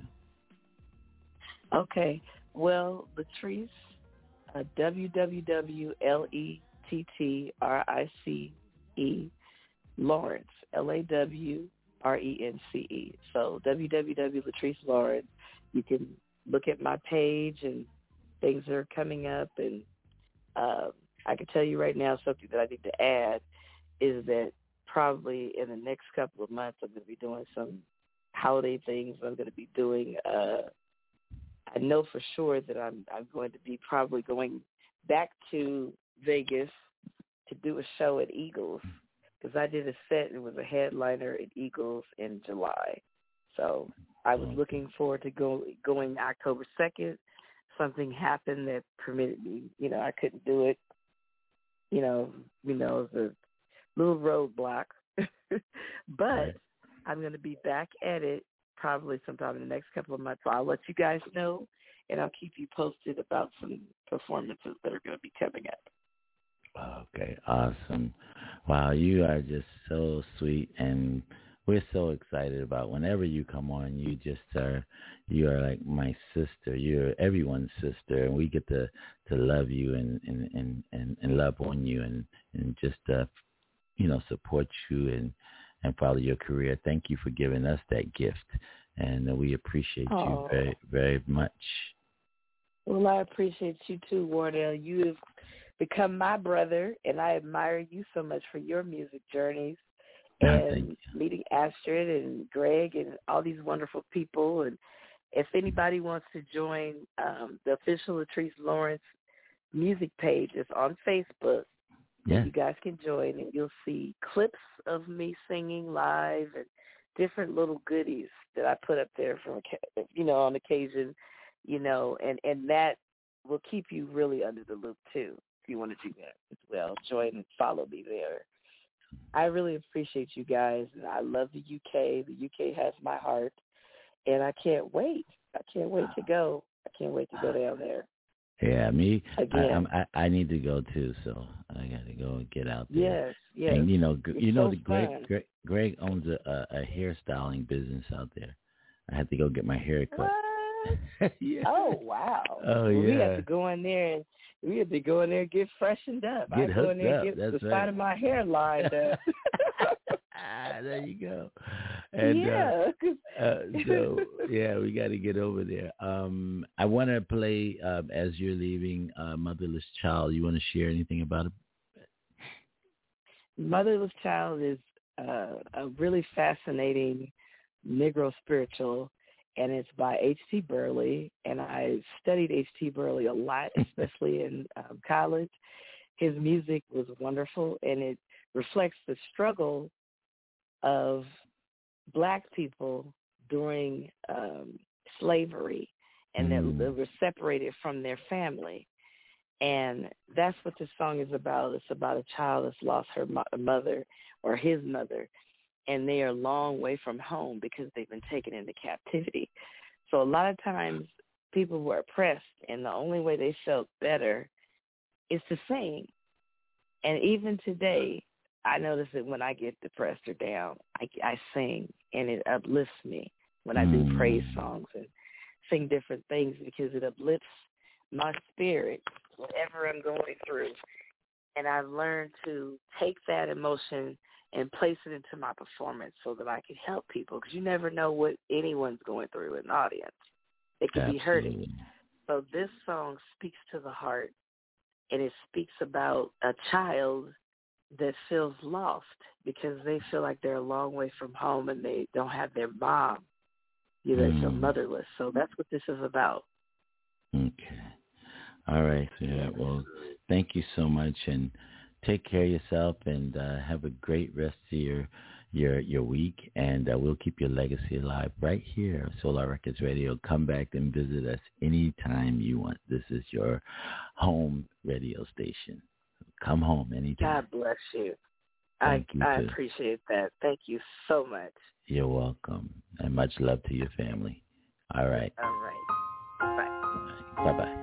Okay. Well, Latrice, uh, W W W L E T T R I C E, Lawrence, L A W R E N C E. So w w w dot latrice lawrence. You can look at my page and things that are coming up. And uh, I can tell you right now something that I need to add is that probably in the next couple of months I'm going to be doing some holiday things. I'm going to be doing, uh, I know for sure that I'm, I'm going to be probably going back to Vegas to do a show at Eagles. Because I did a set and was a headliner at Eagles in July. So I was looking forward to go, going October second. Something happened that permitted me, you know, I couldn't do it. You know, you know, it was a little roadblock. But right. I'm going to be back at it probably sometime in the next couple of months. So I'll let you guys know, and I'll keep you posted about some performances that are going to be coming up. Okay, awesome. Wow, you are just so sweet, and we're so excited about whenever you come on. You just are, you are like my sister. You're everyone's sister, and we get to, to love you and, and, and, and, and love on you and, and just, uh, you know, support you and, and follow your career. Thank you for giving us that gift, and uh, we appreciate oh. you very, very much. Well, I appreciate you too, Wardell. You have become my brother, and I admire you so much for your music journeys and oh, meeting Astrid and Greg and all these wonderful people. And if anybody wants to join um, the official Latrice Lawrence music page, it's on Facebook. Yeah. You guys can join, and you'll see clips of me singing live and different little goodies that I put up there from, you know, on occasion, you know, and, and that will keep you really under the loop too. If you want to do that as well, join and follow me there. I really appreciate you guys, and I love the U K. The U K has my heart, and I can't wait. I can't wait to go. I can't wait to go down there. Yeah, me. Again. I, I I need to go too, so I got to go and get out there. Yes, yes. And you know, it's you know, so the Greg, Greg Greg owns a, a, a hairstyling business out there. I had to go get my hair cut. What? Yeah. Oh wow. Oh well, yeah. We have to go in there and we have to go in there and get freshened up. Get I go in there and up. get That's the right. side of my hair lined up. Ah, there you go. And, yeah. Uh, uh, so yeah, we got to get over there. Um, I want to play uh, as you're leaving, uh, Motherless Child. You want to share anything about it? Motherless Child is uh, a really fascinating Negro spiritual, and it's by H T Burley, and I studied H T Burley a lot, especially in um, college. His music was wonderful, and it reflects the struggle of Black people during um, slavery, and mm. that they were separated from their family. And that's what the song is about. It's about a child that's lost her mo- mother or his mother, and they are a long way from home because they've been taken into captivity. So a lot of times people were oppressed, and the only way they felt better is to sing. And even today, I notice that when I get depressed or down, I, I sing, and it uplifts me when I do praise songs and sing different things because it uplifts my spirit, whatever I'm going through. And I've learned to take that emotion and place it into my performance so that I can help people, because you never know what anyone's going through in the audience. It could be hurting. So this song speaks to the heart, and it speaks about a child that feels lost because they feel like they're a long way from home and they don't have their mom. You know, they feel motherless. So that's what this is about. Okay. All right. Yeah. Well, thank you so much, and take care of yourself, and uh, have a great rest of your your your week. And uh, we'll keep your legacy alive right here, Solar Records Radio. Come back and visit us anytime you want. This is your home radio station. Come home anytime. God bless you. Thank I you I too. appreciate that. Thank you so much. You're welcome, and much love to your family. All right. All right. Bye. Bye-bye.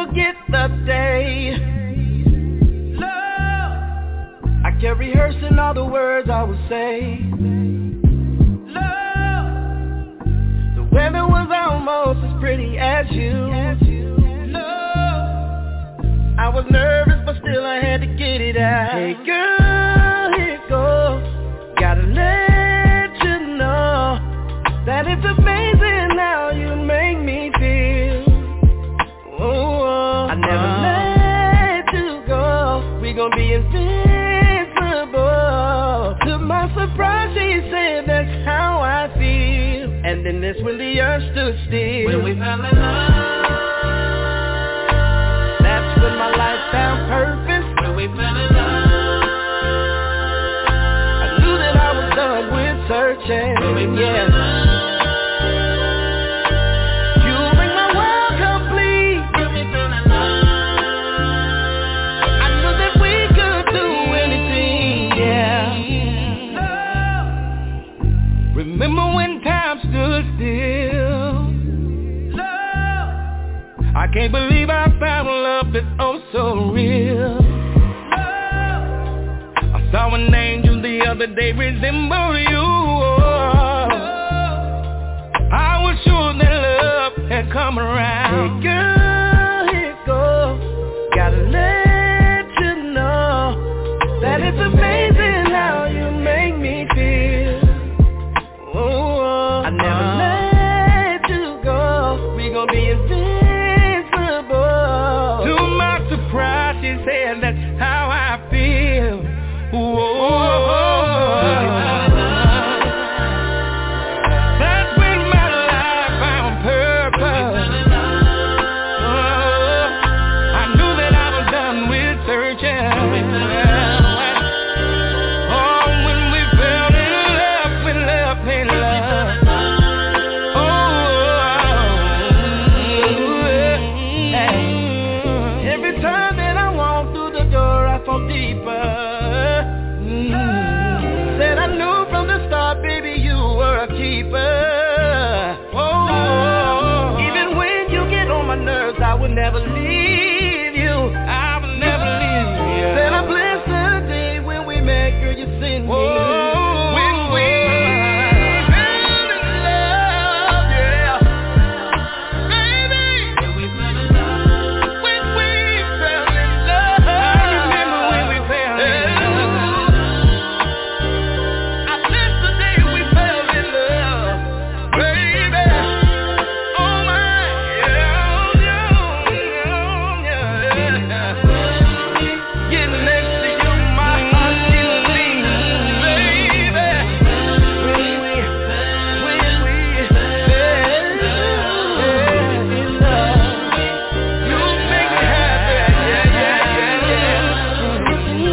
forget the day. Love, I kept rehearsing all the words I would say. Love, the weather was almost as pretty as you. Love, I was nervous but still I had to get it out. Hey girl, here it goes. Gotta let you know that it's amazing how you make me feel. Oh, I never let you go. We gon' be invincible. To my surprise, she said that's how I feel. And then that's when the earth stood still. When we fell in love, that's when my life found purpose. When we fell in love, I knew that I was done with searching. When we fell in love, remember when time stood still? Love, I can't believe I found love that's oh so real. Love, I saw an angel the other day resemble you. Love, I was sure that love had come around. Hey girl, here it goes. Gotta let you know that it's amazing how you make me feel. I never let you go. We gon' be invincible. To my surprise, she said that's how I feel. Whoa. That's when my life found purpose. Oh, I knew that I was done with searching. Oh, when we fell in love, we love in love. Deeper. Mm-hmm. Said I knew from the start, baby, you were a keeper. Oh, even when you get on my nerves, I would never leave you. I would never leave you. Said I blessed the day when we met, girl, you sent me. Oh, when we fell in love, yeah, baby. When we fell in love, when we fell in love. I remember when we fell in love. I blessed the day we fell in love, baby. Oh my, yeah, yeah, yeah. Getting next to you, my heart still beats, baby. When we, when we fell in love, you make me happy, yeah, yeah, yeah, yeah.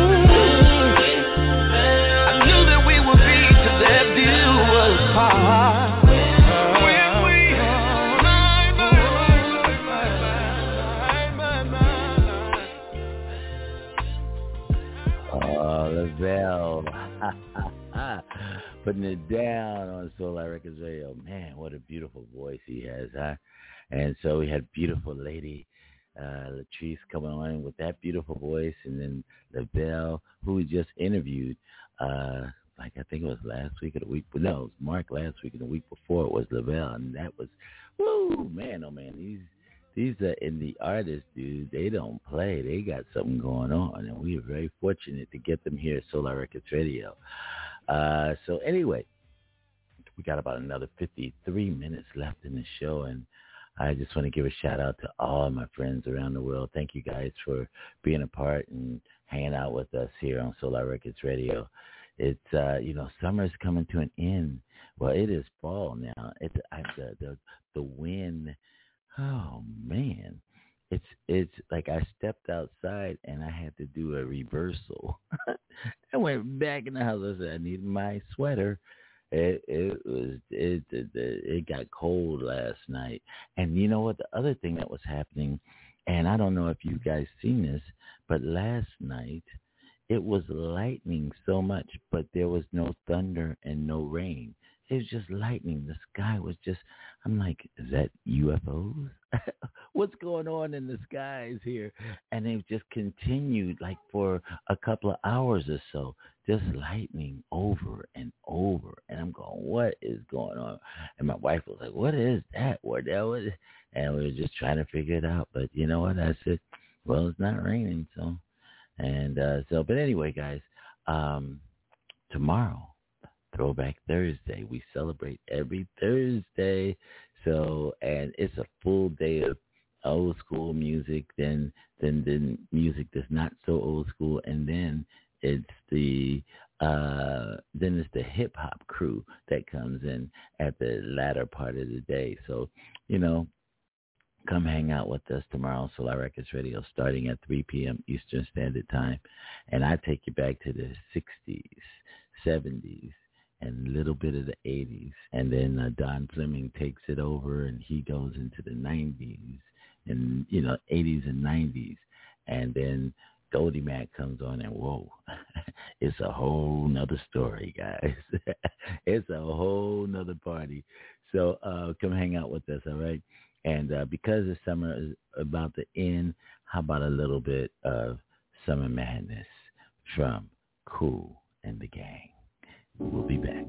I knew that we would be to that deal was part. When we Oh, LaBelle. Putting it down on Solar Records Radio. Man, what a beautiful voice he has, huh? And so we had beautiful lady uh, Latrice coming on with that beautiful voice, and then LaBelle, who we just interviewed, uh, like I think it was last week or the week, no, it was Mark last week, and the week before it was LaBelle, and that was, woo, man, oh man, these these are indie artists, dude. They don't play. They got something going on, and we are very fortunate to get them here at Solar Records Radio. Uh, so anyway, we got about another fifty-three minutes left in the show, and I just want to give a shout out to all my friends around the world. Thank you guys for being a part and hanging out with us here on Solar Records Radio. It's, uh, you know, summer's coming to an end. Well, it is fall now. It's I, the, the the wind. Oh man, it's it's like I stepped outside and I had to do a reversal. I went back in the house. I said I need my sweater. It it was it, it it got cold last night, and you know what? The other thing that was happening, and I don't know if you guys seen this, but last night it was lightning so much, but there was no thunder and no rain. it was just lightning. The sky was just, I'm like, is that U F Os? What's going on in the skies here? And it just continued like for a couple of hours or so, just lightning over and over. And I'm going, what is going on? And my wife was like, what is that? What that was? And we were just trying to figure it out. But you know what? I said, well, it's not raining. So, and uh, so, but anyway, guys, um, tomorrow, Throwback Thursday. We celebrate every Thursday. So, and it's a full day of old school music, then then then music that's not so old school, and then it's the uh, then it's the hip hop crew that comes in at the latter part of the day. So, you know, come hang out with us tomorrow on Solar Records Radio starting at three p.m. Eastern Standard Time. And I take you back to the sixties, seventies, and a little bit of the eighties. And then uh, Don Fleming takes it over, and he goes into the nineties and, you know, eighties and nineties. And then Goldie Mac comes on, and whoa, it's a whole nother story, guys. It's a whole nother party. So uh, come hang out with us, all right? And uh, because the summer is about to end, how about a little bit of Summer Madness from Kool and the Gang? We'll be back.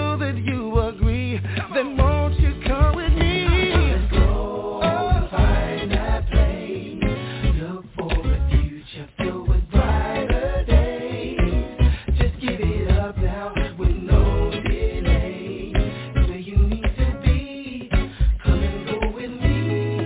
sure that you agree. Then won't you come with me? Let's go and find that place. Look for a future filled with brighter days. Just give it up now with no delay. It's where you need to be. Come and go with me.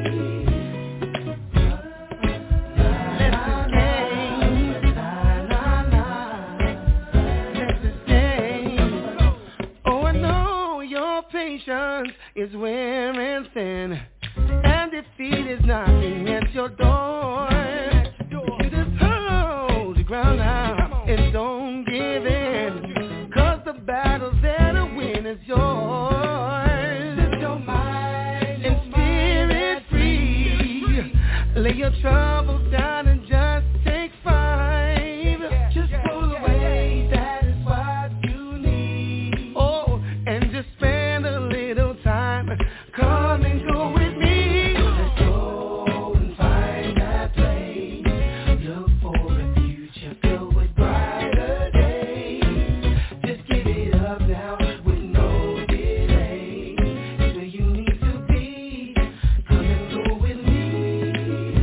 Let's escape. Na, na, na. Let's escape. Oh, I know your patience is wearing thin, and defeat is knocking at your door. You just hold the ground now and don't give in, 'cause the battle's there to win is yours. Set your mind and spirit free. Lay your troubles down and just take five. Just pull away, that is what you need. Oh, and just spend a little time. Come and go with me. Let's go and find that place. Look for a future filled with brighter days. Just give it up now with no delay. It's where you need to be. Come and go with me.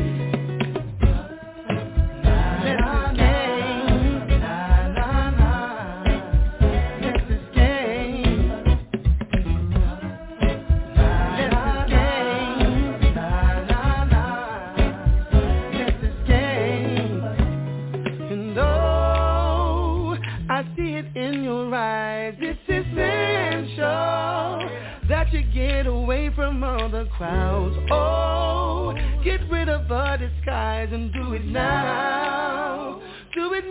Let's escape. Na, na, na. Let's escape. And oh, I see it in your eyes. It's essential that you get away from all the crowds. Oh, get rid of the disguise and do it now. Do it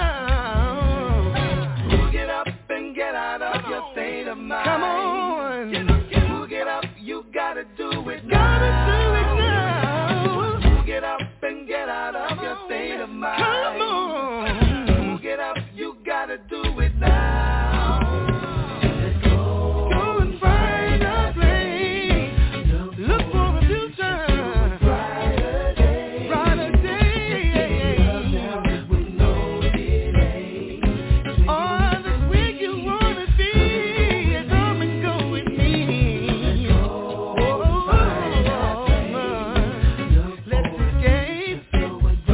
now. Get up and get out of your state of mind. Come on. Get up, get up, get up. You gotta do it now. Gotta do it now. Get up and get out of your state of mind. Come on. Get up, you gotta do it now. Let's go. Go and find a place. Look for a future. Brighter day. Brighter day. With no delay. Oh, that's where you wanna be. Come and go with me. Oh, let's escape. Whoa,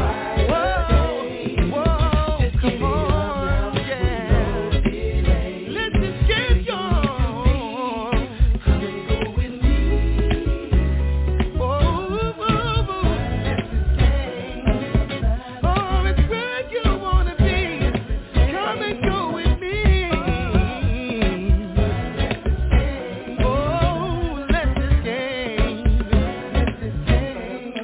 whoa, come on, yeah. Let's escape, y'all. Come and go with me. Whoa, whoa, whoa. Let's escape. Oh, it's where you wanna be. Come and go with me. Oh, let's escape. Let's escape.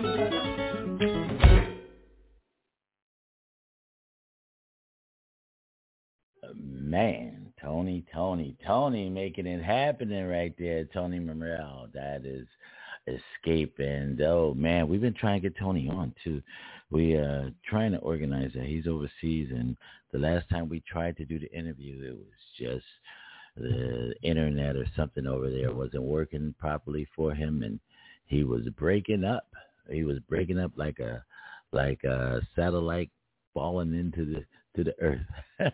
Man, Tony, Tony, Tony making it happening right there. Tony Morrell, that is Escape. And oh man, we've been trying to get Tony on too. We uh trying to organize that. He's overseas, and the last time we tried to do the interview, it was just the internet or something over there wasn't working properly for him, and he was breaking up. He was breaking up like a like a satellite falling into the to the earth.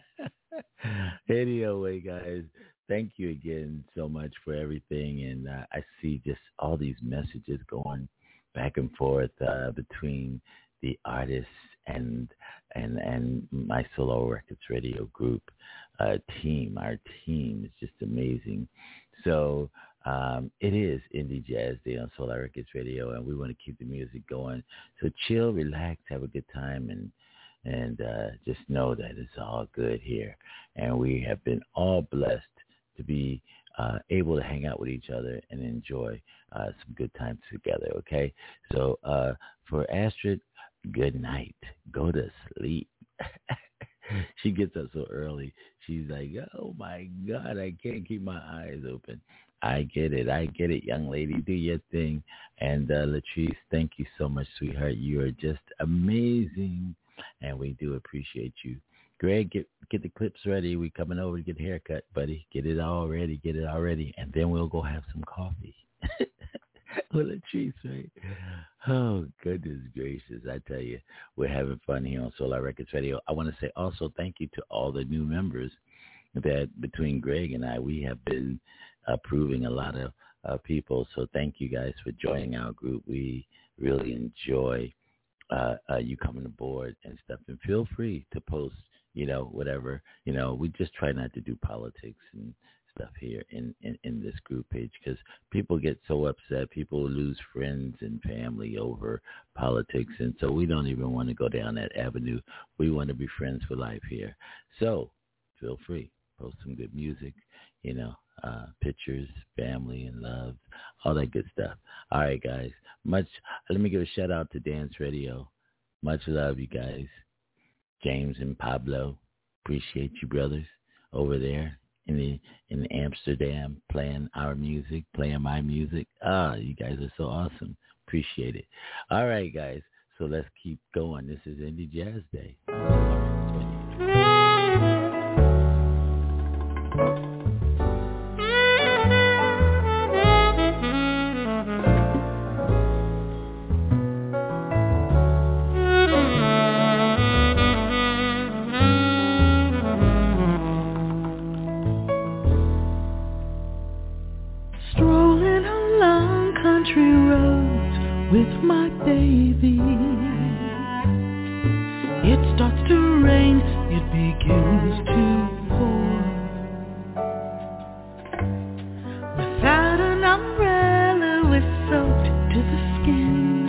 Anyway, guys, thank you again so much for everything, and uh, I see just all these messages going back and forth uh, between the artists and and and my Solo Records Radio Group uh, team. Our team is just amazing. So um, it is Indie Jazz Day on Solar Records Radio, and we want to keep the music going. So chill, relax, have a good time, and and uh, just know that it's all good here. And we have been all blessed to be uh, able to hang out with each other and enjoy uh, some good times together, okay? So uh, for Astrid, good night. Go to sleep. She gets up so early. She's like, oh, my God, I can't keep my eyes open. I get it. I get it, young lady. Do your thing. And uh, Latrice, thank you so much, sweetheart. You are just amazing, and we do appreciate you. Greg, get get the clips ready. We coming over to get a haircut, buddy. Get it all ready. Get it all ready, and then we'll go have some coffee. Well, Latrice, right? Oh, goodness gracious. I tell you, we're having fun here on Solar Records Radio. I want to say also thank you to all the new members that between Greg and I, we have been approving a lot of uh, people. So thank you guys for joining our group. We really enjoy uh, uh, you coming aboard and stuff. And feel free to post, you know, whatever. You know, we just try not to do politics and stuff here in, in, in this group page because people get so upset. People lose friends and family over politics. And so we don't even want to go down that avenue. We want to be friends for life here. So feel free. Post some good music, you know, uh, pictures, family and love, all that good stuff. All right, guys. Much. Let me give a shout out to Dance Radio. Much love, you guys. James and Pablo, appreciate you, brothers, over there in the in Amsterdam, playing our music, playing my music. Ah, you guys are so awesome. Appreciate it. All right, guys. So let's keep going. This is Indie Jazz Day. With my baby, it starts to rain, it begins to pour. Without an umbrella, we're soaked to the skin.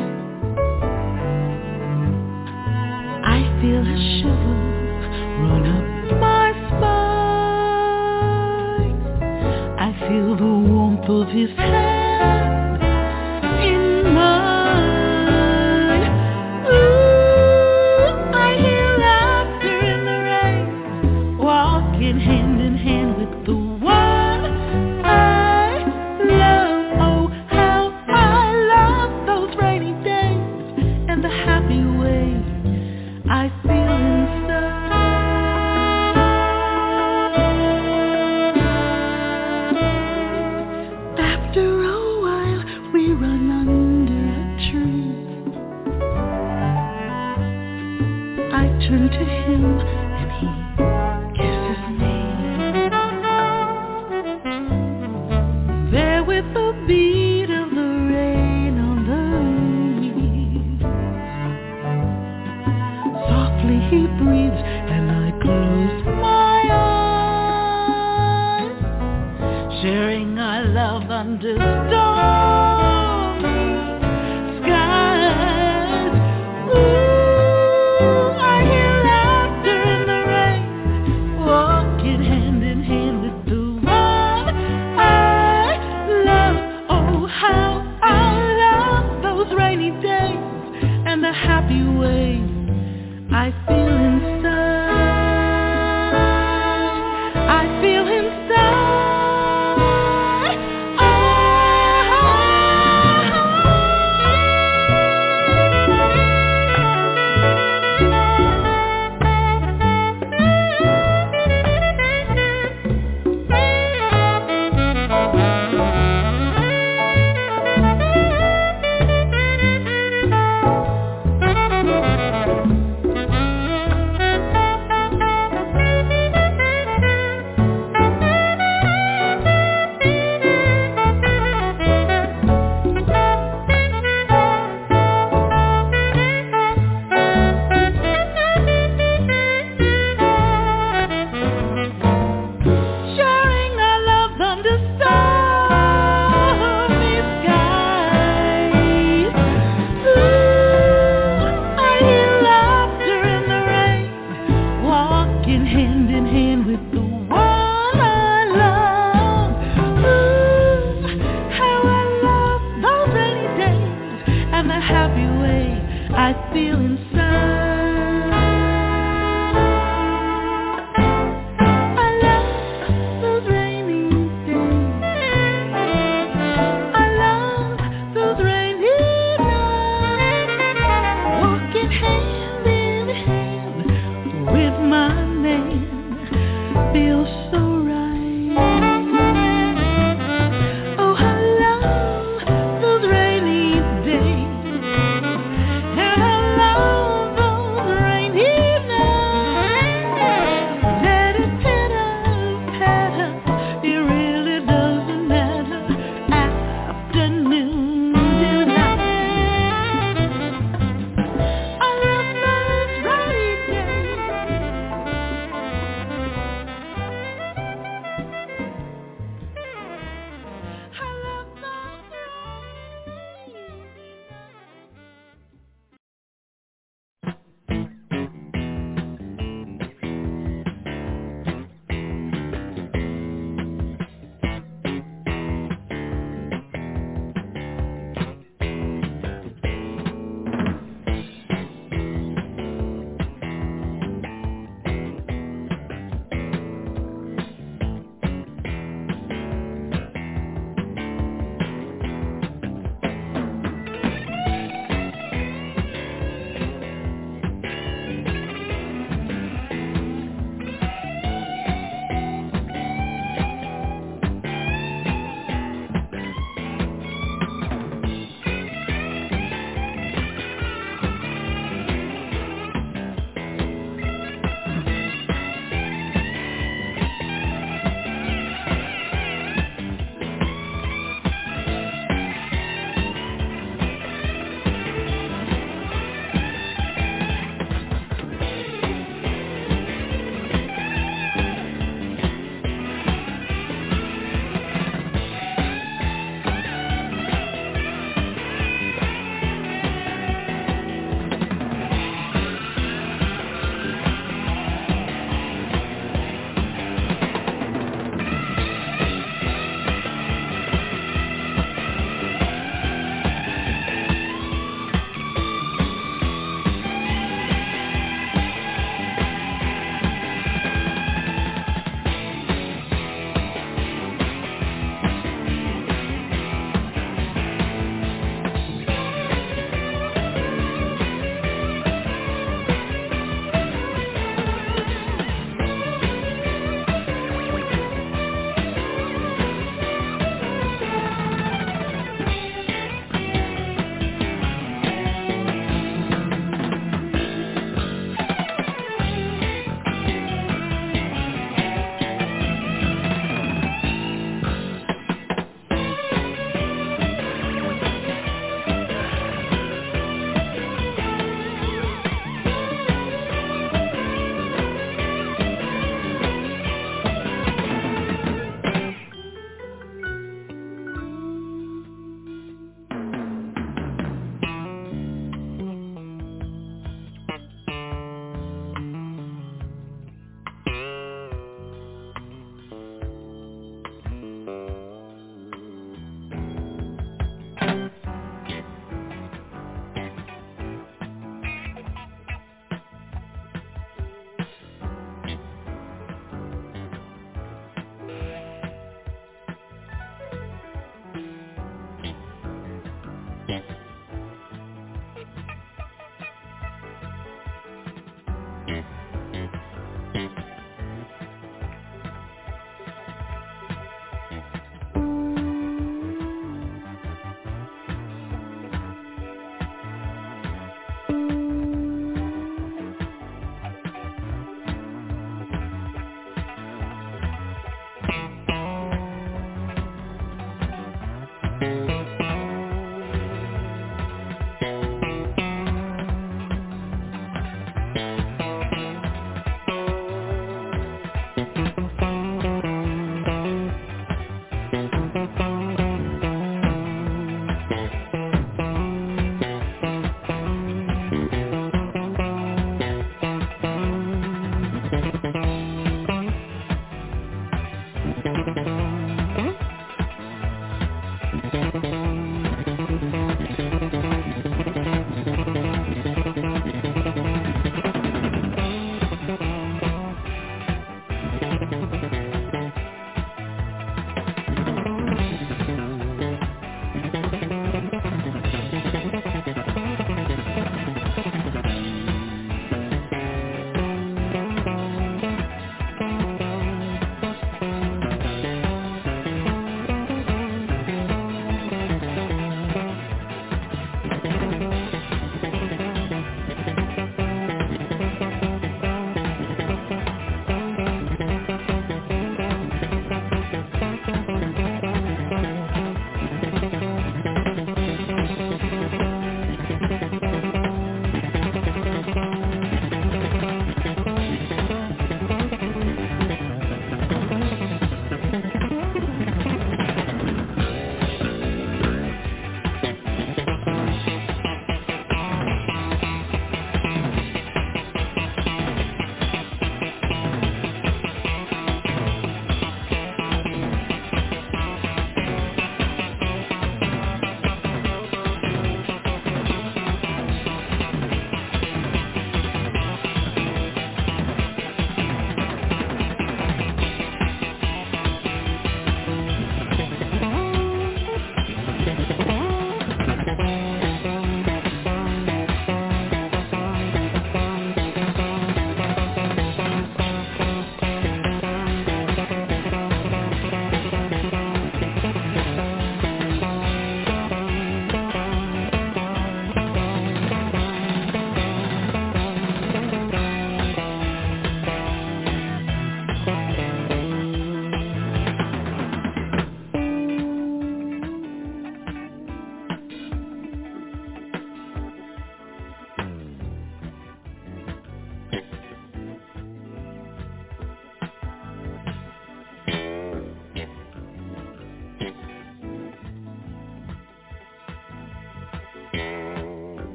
I feel a shiver run up my spine. I feel the warmth of his hand in mine. Hand in hand with the one I love. Oh, how I love those rainy days and the happy way I feel inside. After a while we run under a tree. I turn to him and he with the beat of the rain on the leaves. Softly he breathes and I close my eyes, sharing our love under stormy skies. Ooh, I hear laughter in the rain, walking hand in hand with the rainy days and the happy way I feel inside. I feel inside. Hello.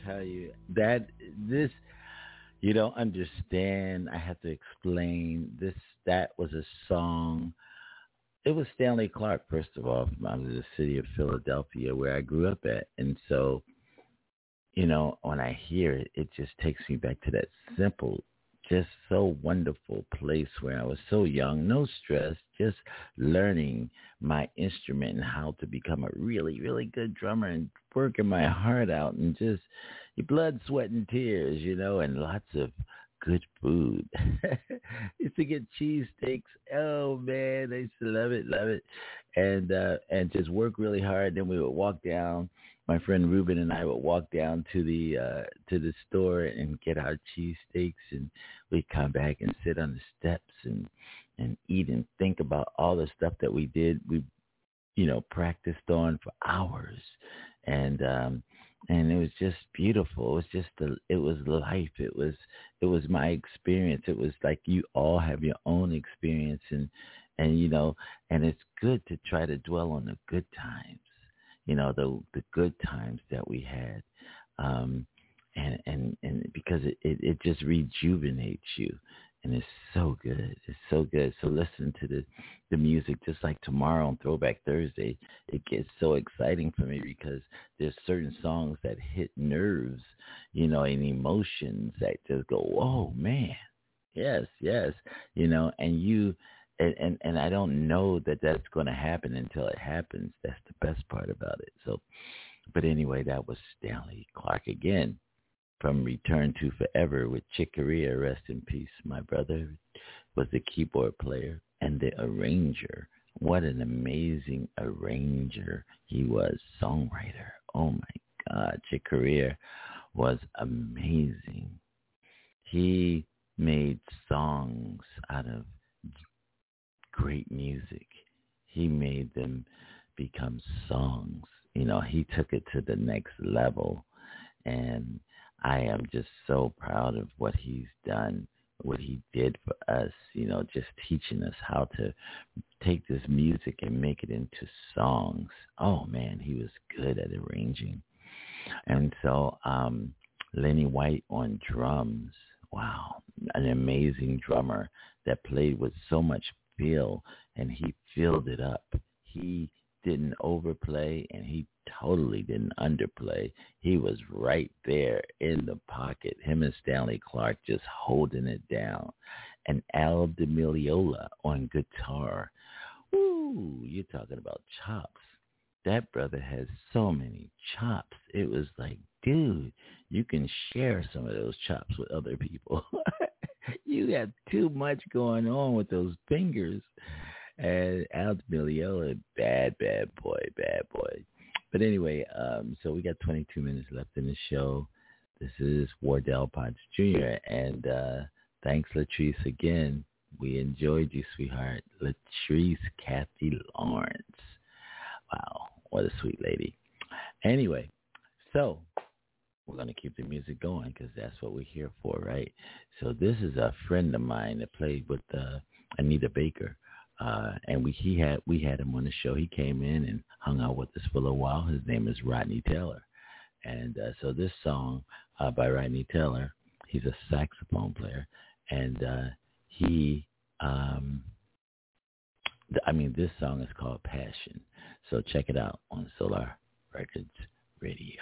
tell you that this, you don't understand. I have to explain this. That was a song. It was Stanley Clarke, first of all, from out of the city of Philadelphia, where I grew up at. And so, you know, when I hear it, it just takes me back to that simple, just so wonderful place where I was so young, no stress, just learning my instrument and how to become a really, really good drummer and working my heart out and just blood, sweat, and tears, you know, and lots of good food. Used to get cheesesteaks. Oh, man, I used to love it, love it. And, uh, and just work really hard. Then we would walk down. My friend Ruben and I would walk down to the uh, to the store and get our cheesesteaks, and we'd come back and sit on the steps and, and eat and think about all the stuff that we did. We, you know, practiced on for hours, and um, and it was just beautiful. It was just the, it was life. It was it was my experience. It was like you all have your own experience, and and you know, and it's good to try to dwell on the good times. You know, the the good times that we had, um, and, and and because it, it, it just rejuvenates you, and it's so good. It's so good. So listen to the, the music, just like tomorrow on Throwback Thursday. It gets so exciting for me because there's certain songs that hit nerves, you know, and emotions that just go, whoa, man, yes, yes, you know, and you. And, and and I don't know that that's going to happen until it happens. That's the best part about it. So, but anyway, that was Stanley Clarke again from Return to Forever with Chick Corea. Rest in peace. My brother was the keyboard player and the arranger. What an amazing arranger he was, songwriter. Oh, my God. Chick Corea was amazing. He made songs out of great music. He made them become songs. You know, he took it to the next level. And I am just so proud of what he's done, what he did for us, you know, just teaching us how to take this music and make it into songs. Oh, man, he was good at arranging. And so um, Lenny White on drums. Wow, an amazing drummer that played with so much feel, and he filled it up. He didn't overplay, and he totally didn't underplay. He was right there in the pocket, him and Stanley Clarke just holding it down. And Al DiMeglio on guitar. Ooh, you're talking about chops. That brother has so many chops. It was like, dude, you can share some of those chops with other people. You got too much going on with those fingers. And Al DiMeglio, bad, bad boy, bad boy. But anyway, um, so we got twenty-two minutes left in the show. This is Wardell Potts Junior And uh, thanks, Latrice, again. We enjoyed you, sweetheart. Latrice Kathy Lawrence. Wow, what a sweet lady. Anyway, so we're going to keep the music going because that's what we're here for, right? So this is a friend of mine that played with uh, Anita Baker, uh, and we he had we had him on the show. He came in and hung out with us for a little while. His name is Rodney Taylor, and uh, so this song uh, by Rodney Taylor, he's a saxophone player, and uh, he, um, th- I mean, this song is called Passion. So check it out on Solar Records Radio.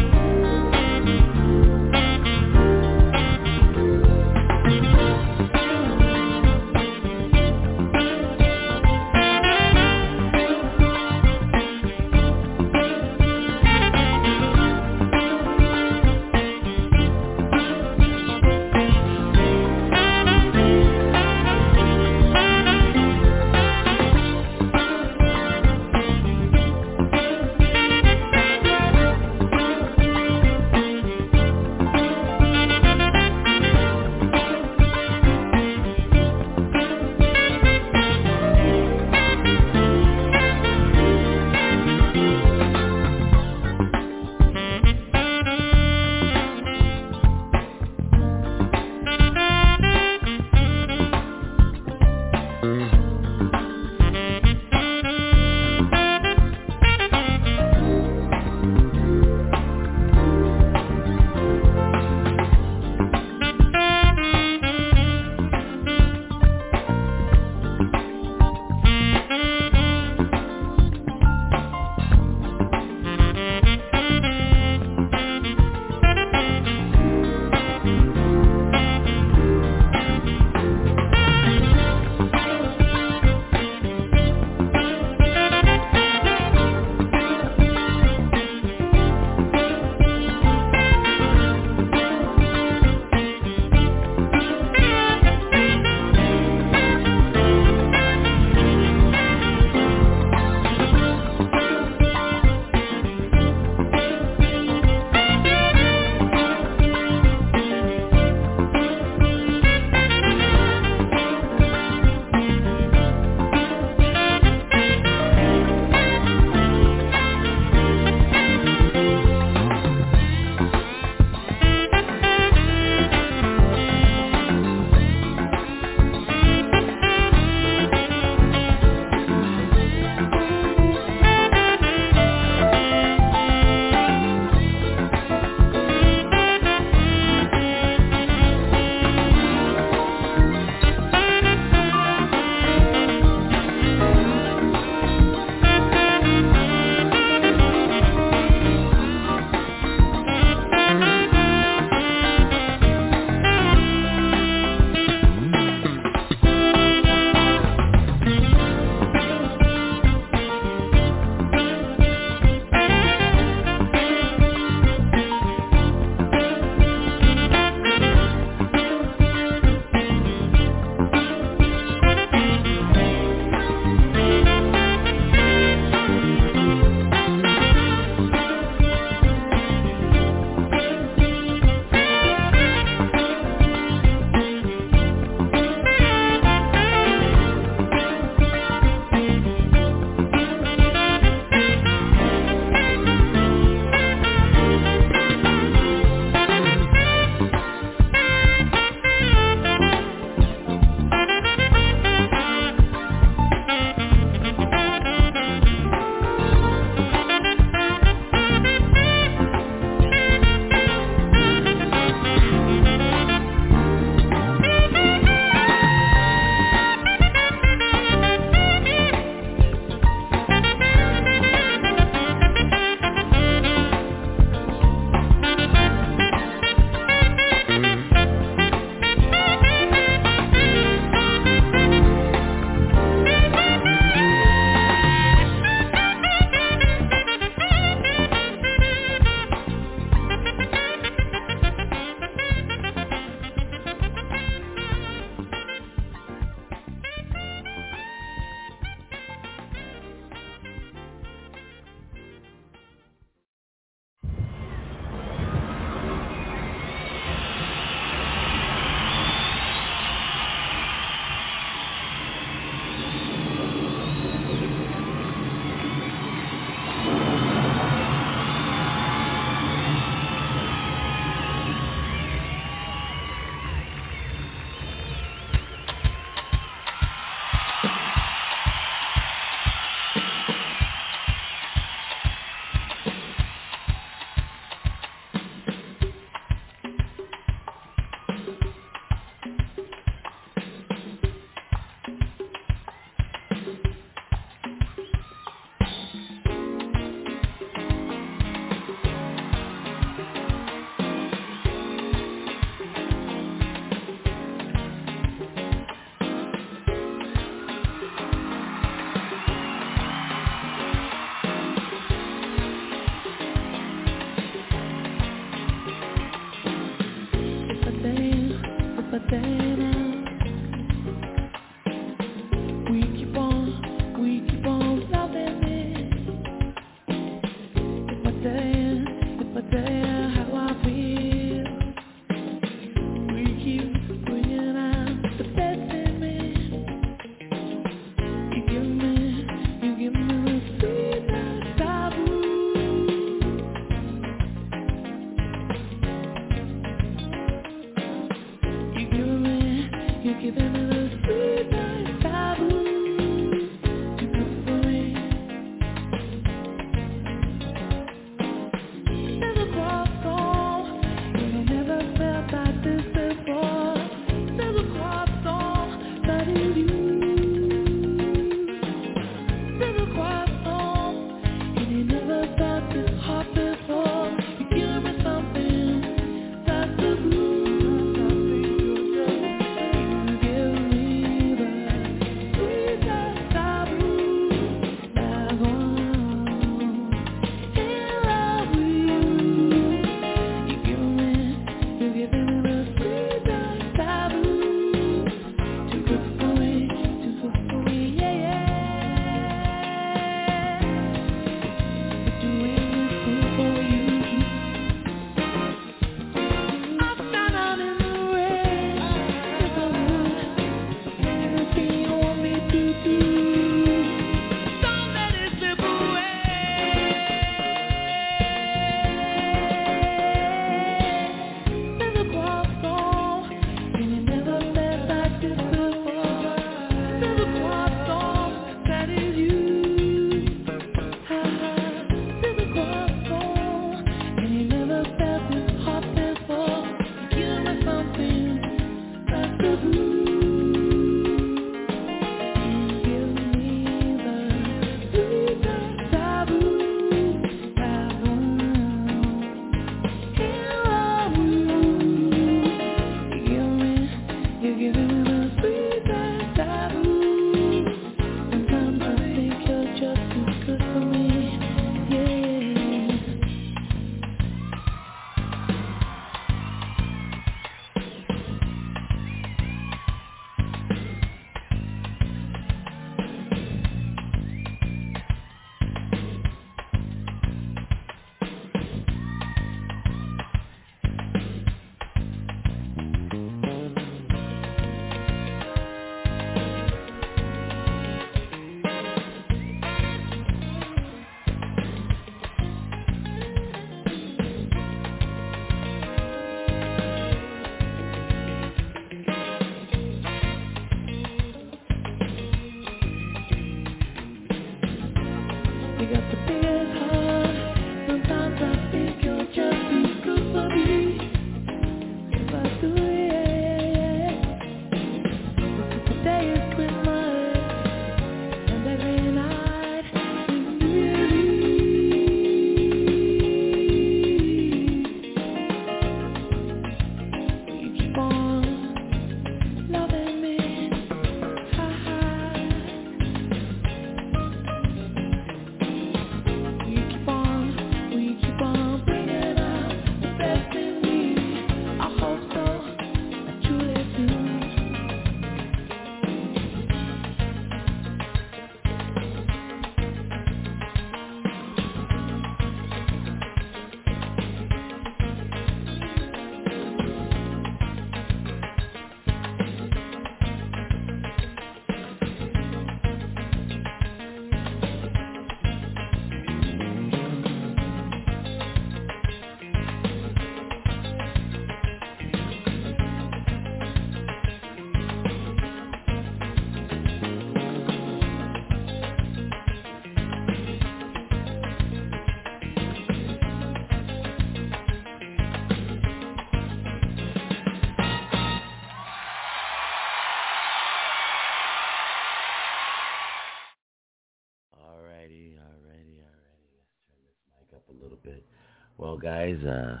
Well, guys, uh,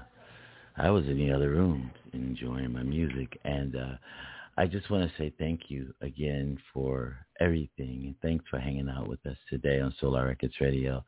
I was in the other room enjoying my music, and uh, I just want to say thank you again for everything, and thanks for hanging out with us today on Solar Records Radio.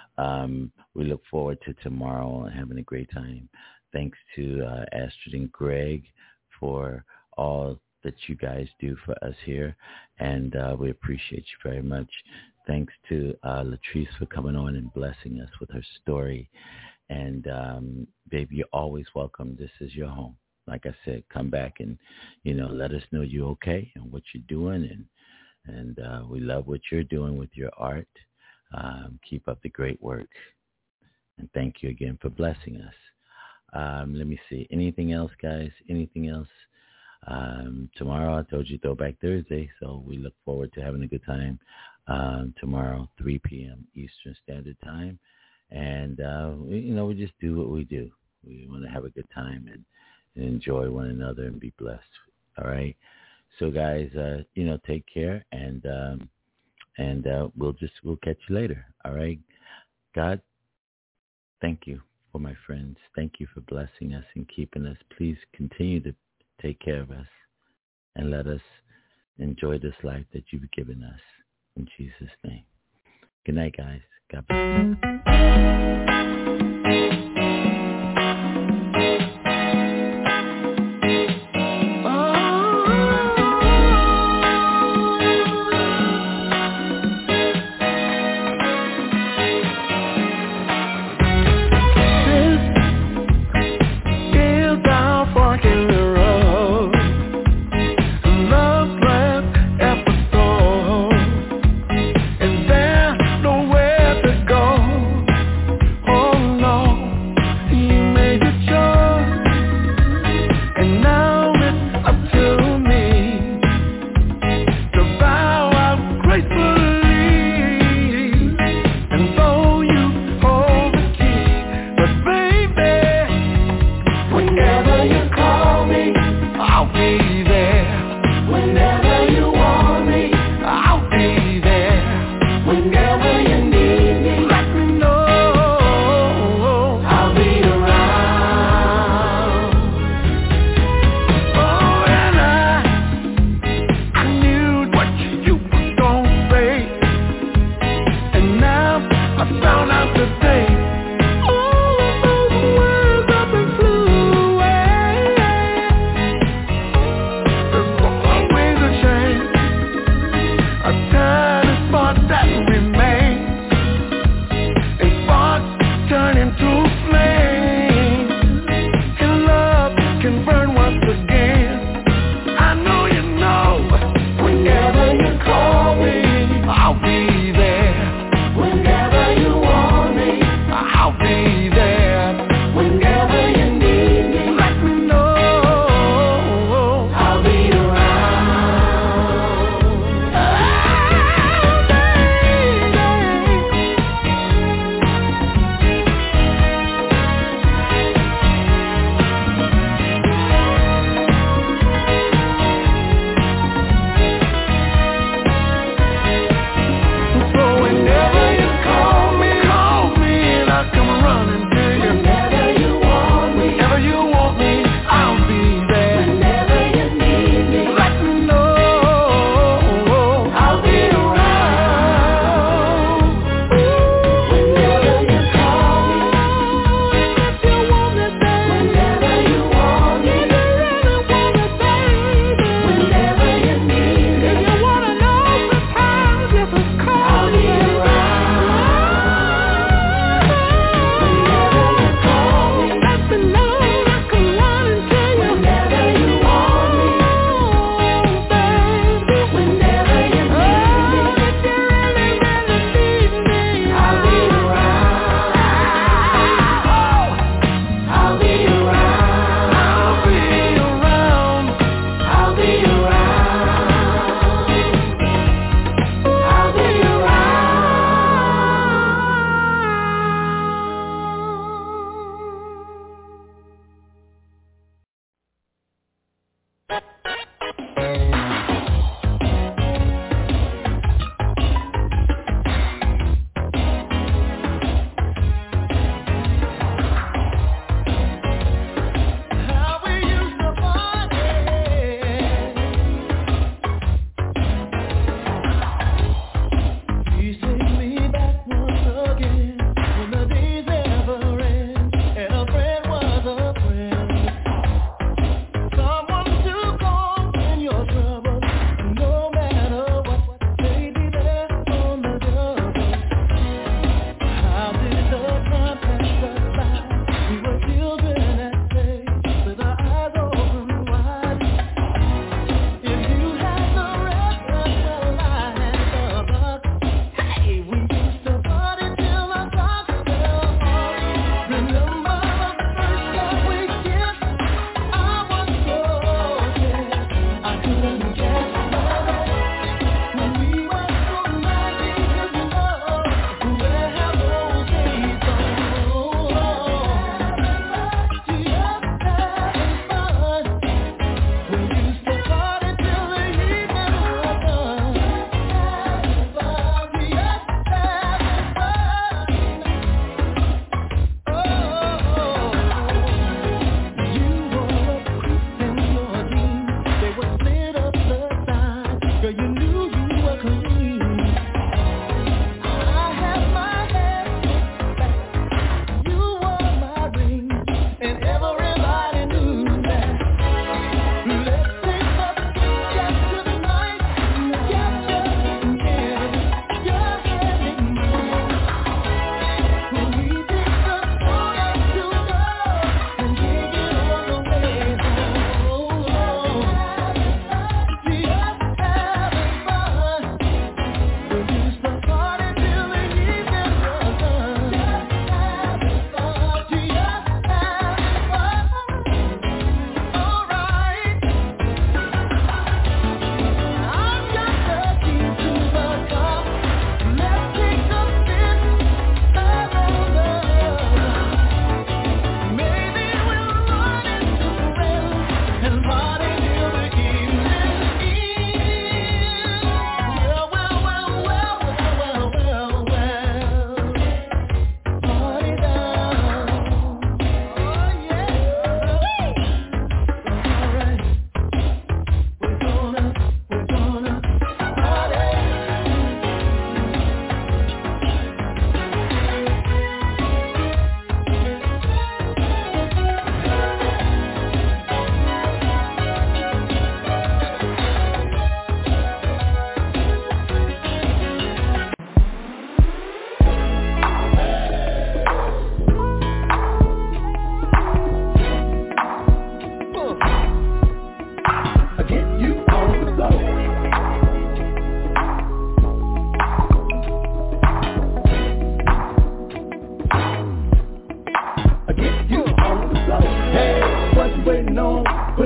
Um, we look forward to tomorrow and having a great time. Thanks to uh, Astrid and Greg for all that you guys do for us here, and uh, we appreciate you very much. Thanks to uh, Latrice for coming on and blessing us with her story. And, um, baby, you're always welcome. This is your home. Like I said, come back and, you know, let us know you're okay and what you're doing. And, and uh, we love what you're doing with your art. Um, keep up the great work. And thank you again for blessing us. Um, let me see. Anything else, guys? Anything else? Um, tomorrow, I told you Throwback Thursday, so we look forward to having a good time um, tomorrow, three p.m. Eastern Standard Time. And, uh, we, you know, we just do what we do. We want to have a good time and, and enjoy one another and be blessed. All right? So, guys, uh, you know, take care, and um, and uh, we'll just we'll catch you later. All right? God, thank you for my friends. Thank you for blessing us and keeping us. Please continue to take care of us and let us enjoy this life that you've given us. In Jesus' name. Good night, guys. God bless. Nowhere to go. Oh no.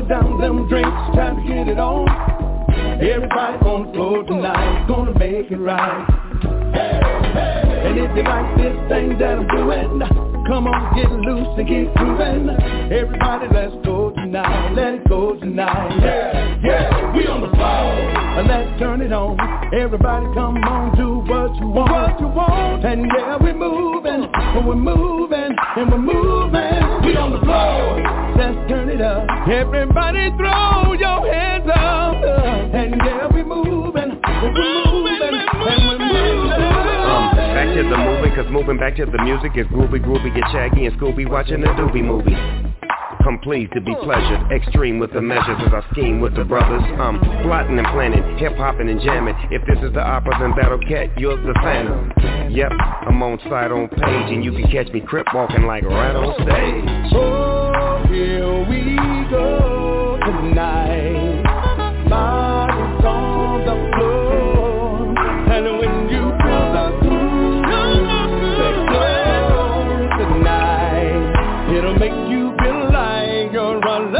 down them drinks, time to get it on. Everybody on the floor tonight, gonna make it right. Hey, hey. And if you like this thing that I'm doing, come on, get loose and get grooving. Everybody, let's go tonight, let it go tonight. Yeah, yeah, we on the floor. Let's turn it on. Everybody, come on, do what you want, what you want. And yeah, we're moving, and we're moving, and we're moving. We on the floor. Let's turn it up. Everybody, throw your hands up. And yeah, we're moving, we're moving, and we're moving. Um, back to the movie, cause moving back to the music is groovy, groovy, get Shaggy and Scooby watching the Doobie movie. Come pleased to be pleasured, extreme with the measures as I scheme with the brothers. I'm plotting and planning, hip-hopping and jamming. If this is the opera, then Battle Cat, you're the phantom. Yep, I'm on side on page, and you can catch me crip walking like right on stage. Oh, here we go tonight. Bodies on the floor, and when you feel the groove, let's go tonight. It'll make you feel like you're alive.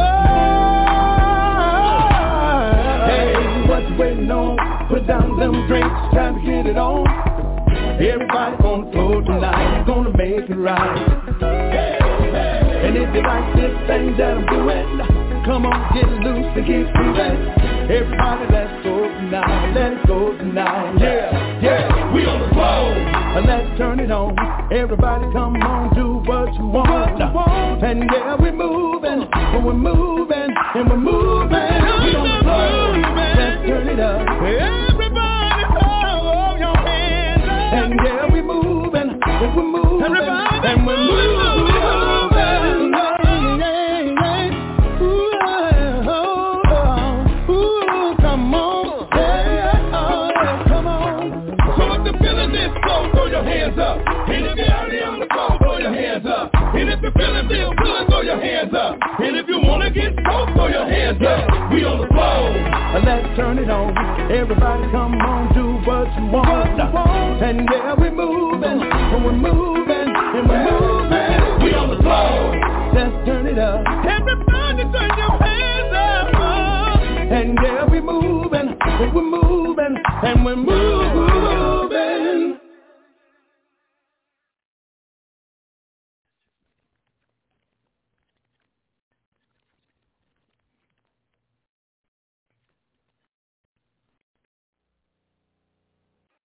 Hey, what you waiting on? Put down them drinks, time to get it on. Everybody on the floor tonight, gonna make it right. Hey, hey. And if you like this thing that I'm doing, come on, get loose and get grooving. Everybody, let's go tonight, let it go tonight. Yeah, yeah, we on the floor. Let's turn it on. Everybody, come on, do what you want. What you want. And yeah, we're moving, and we're moving, and we're moving. We on the floor. Let's turn it up. Everybody, hold your hands up. And yeah, we're moving, and we're moving, everybody, and we're moving. Hands up. And if you're already on the floor, throw your hands up. And if you're feeling real good, throw your hands up. And if you wanna get soaked, throw your hands up. We on the floor. Let's turn it on. Everybody, come on, do what you want. And yeah, we're moving, and we're moving, and we're moving. We on the floor. Let's turn it up. Everybody, turn your hands up. And yeah, we're moving, and we're moving, and we're moving.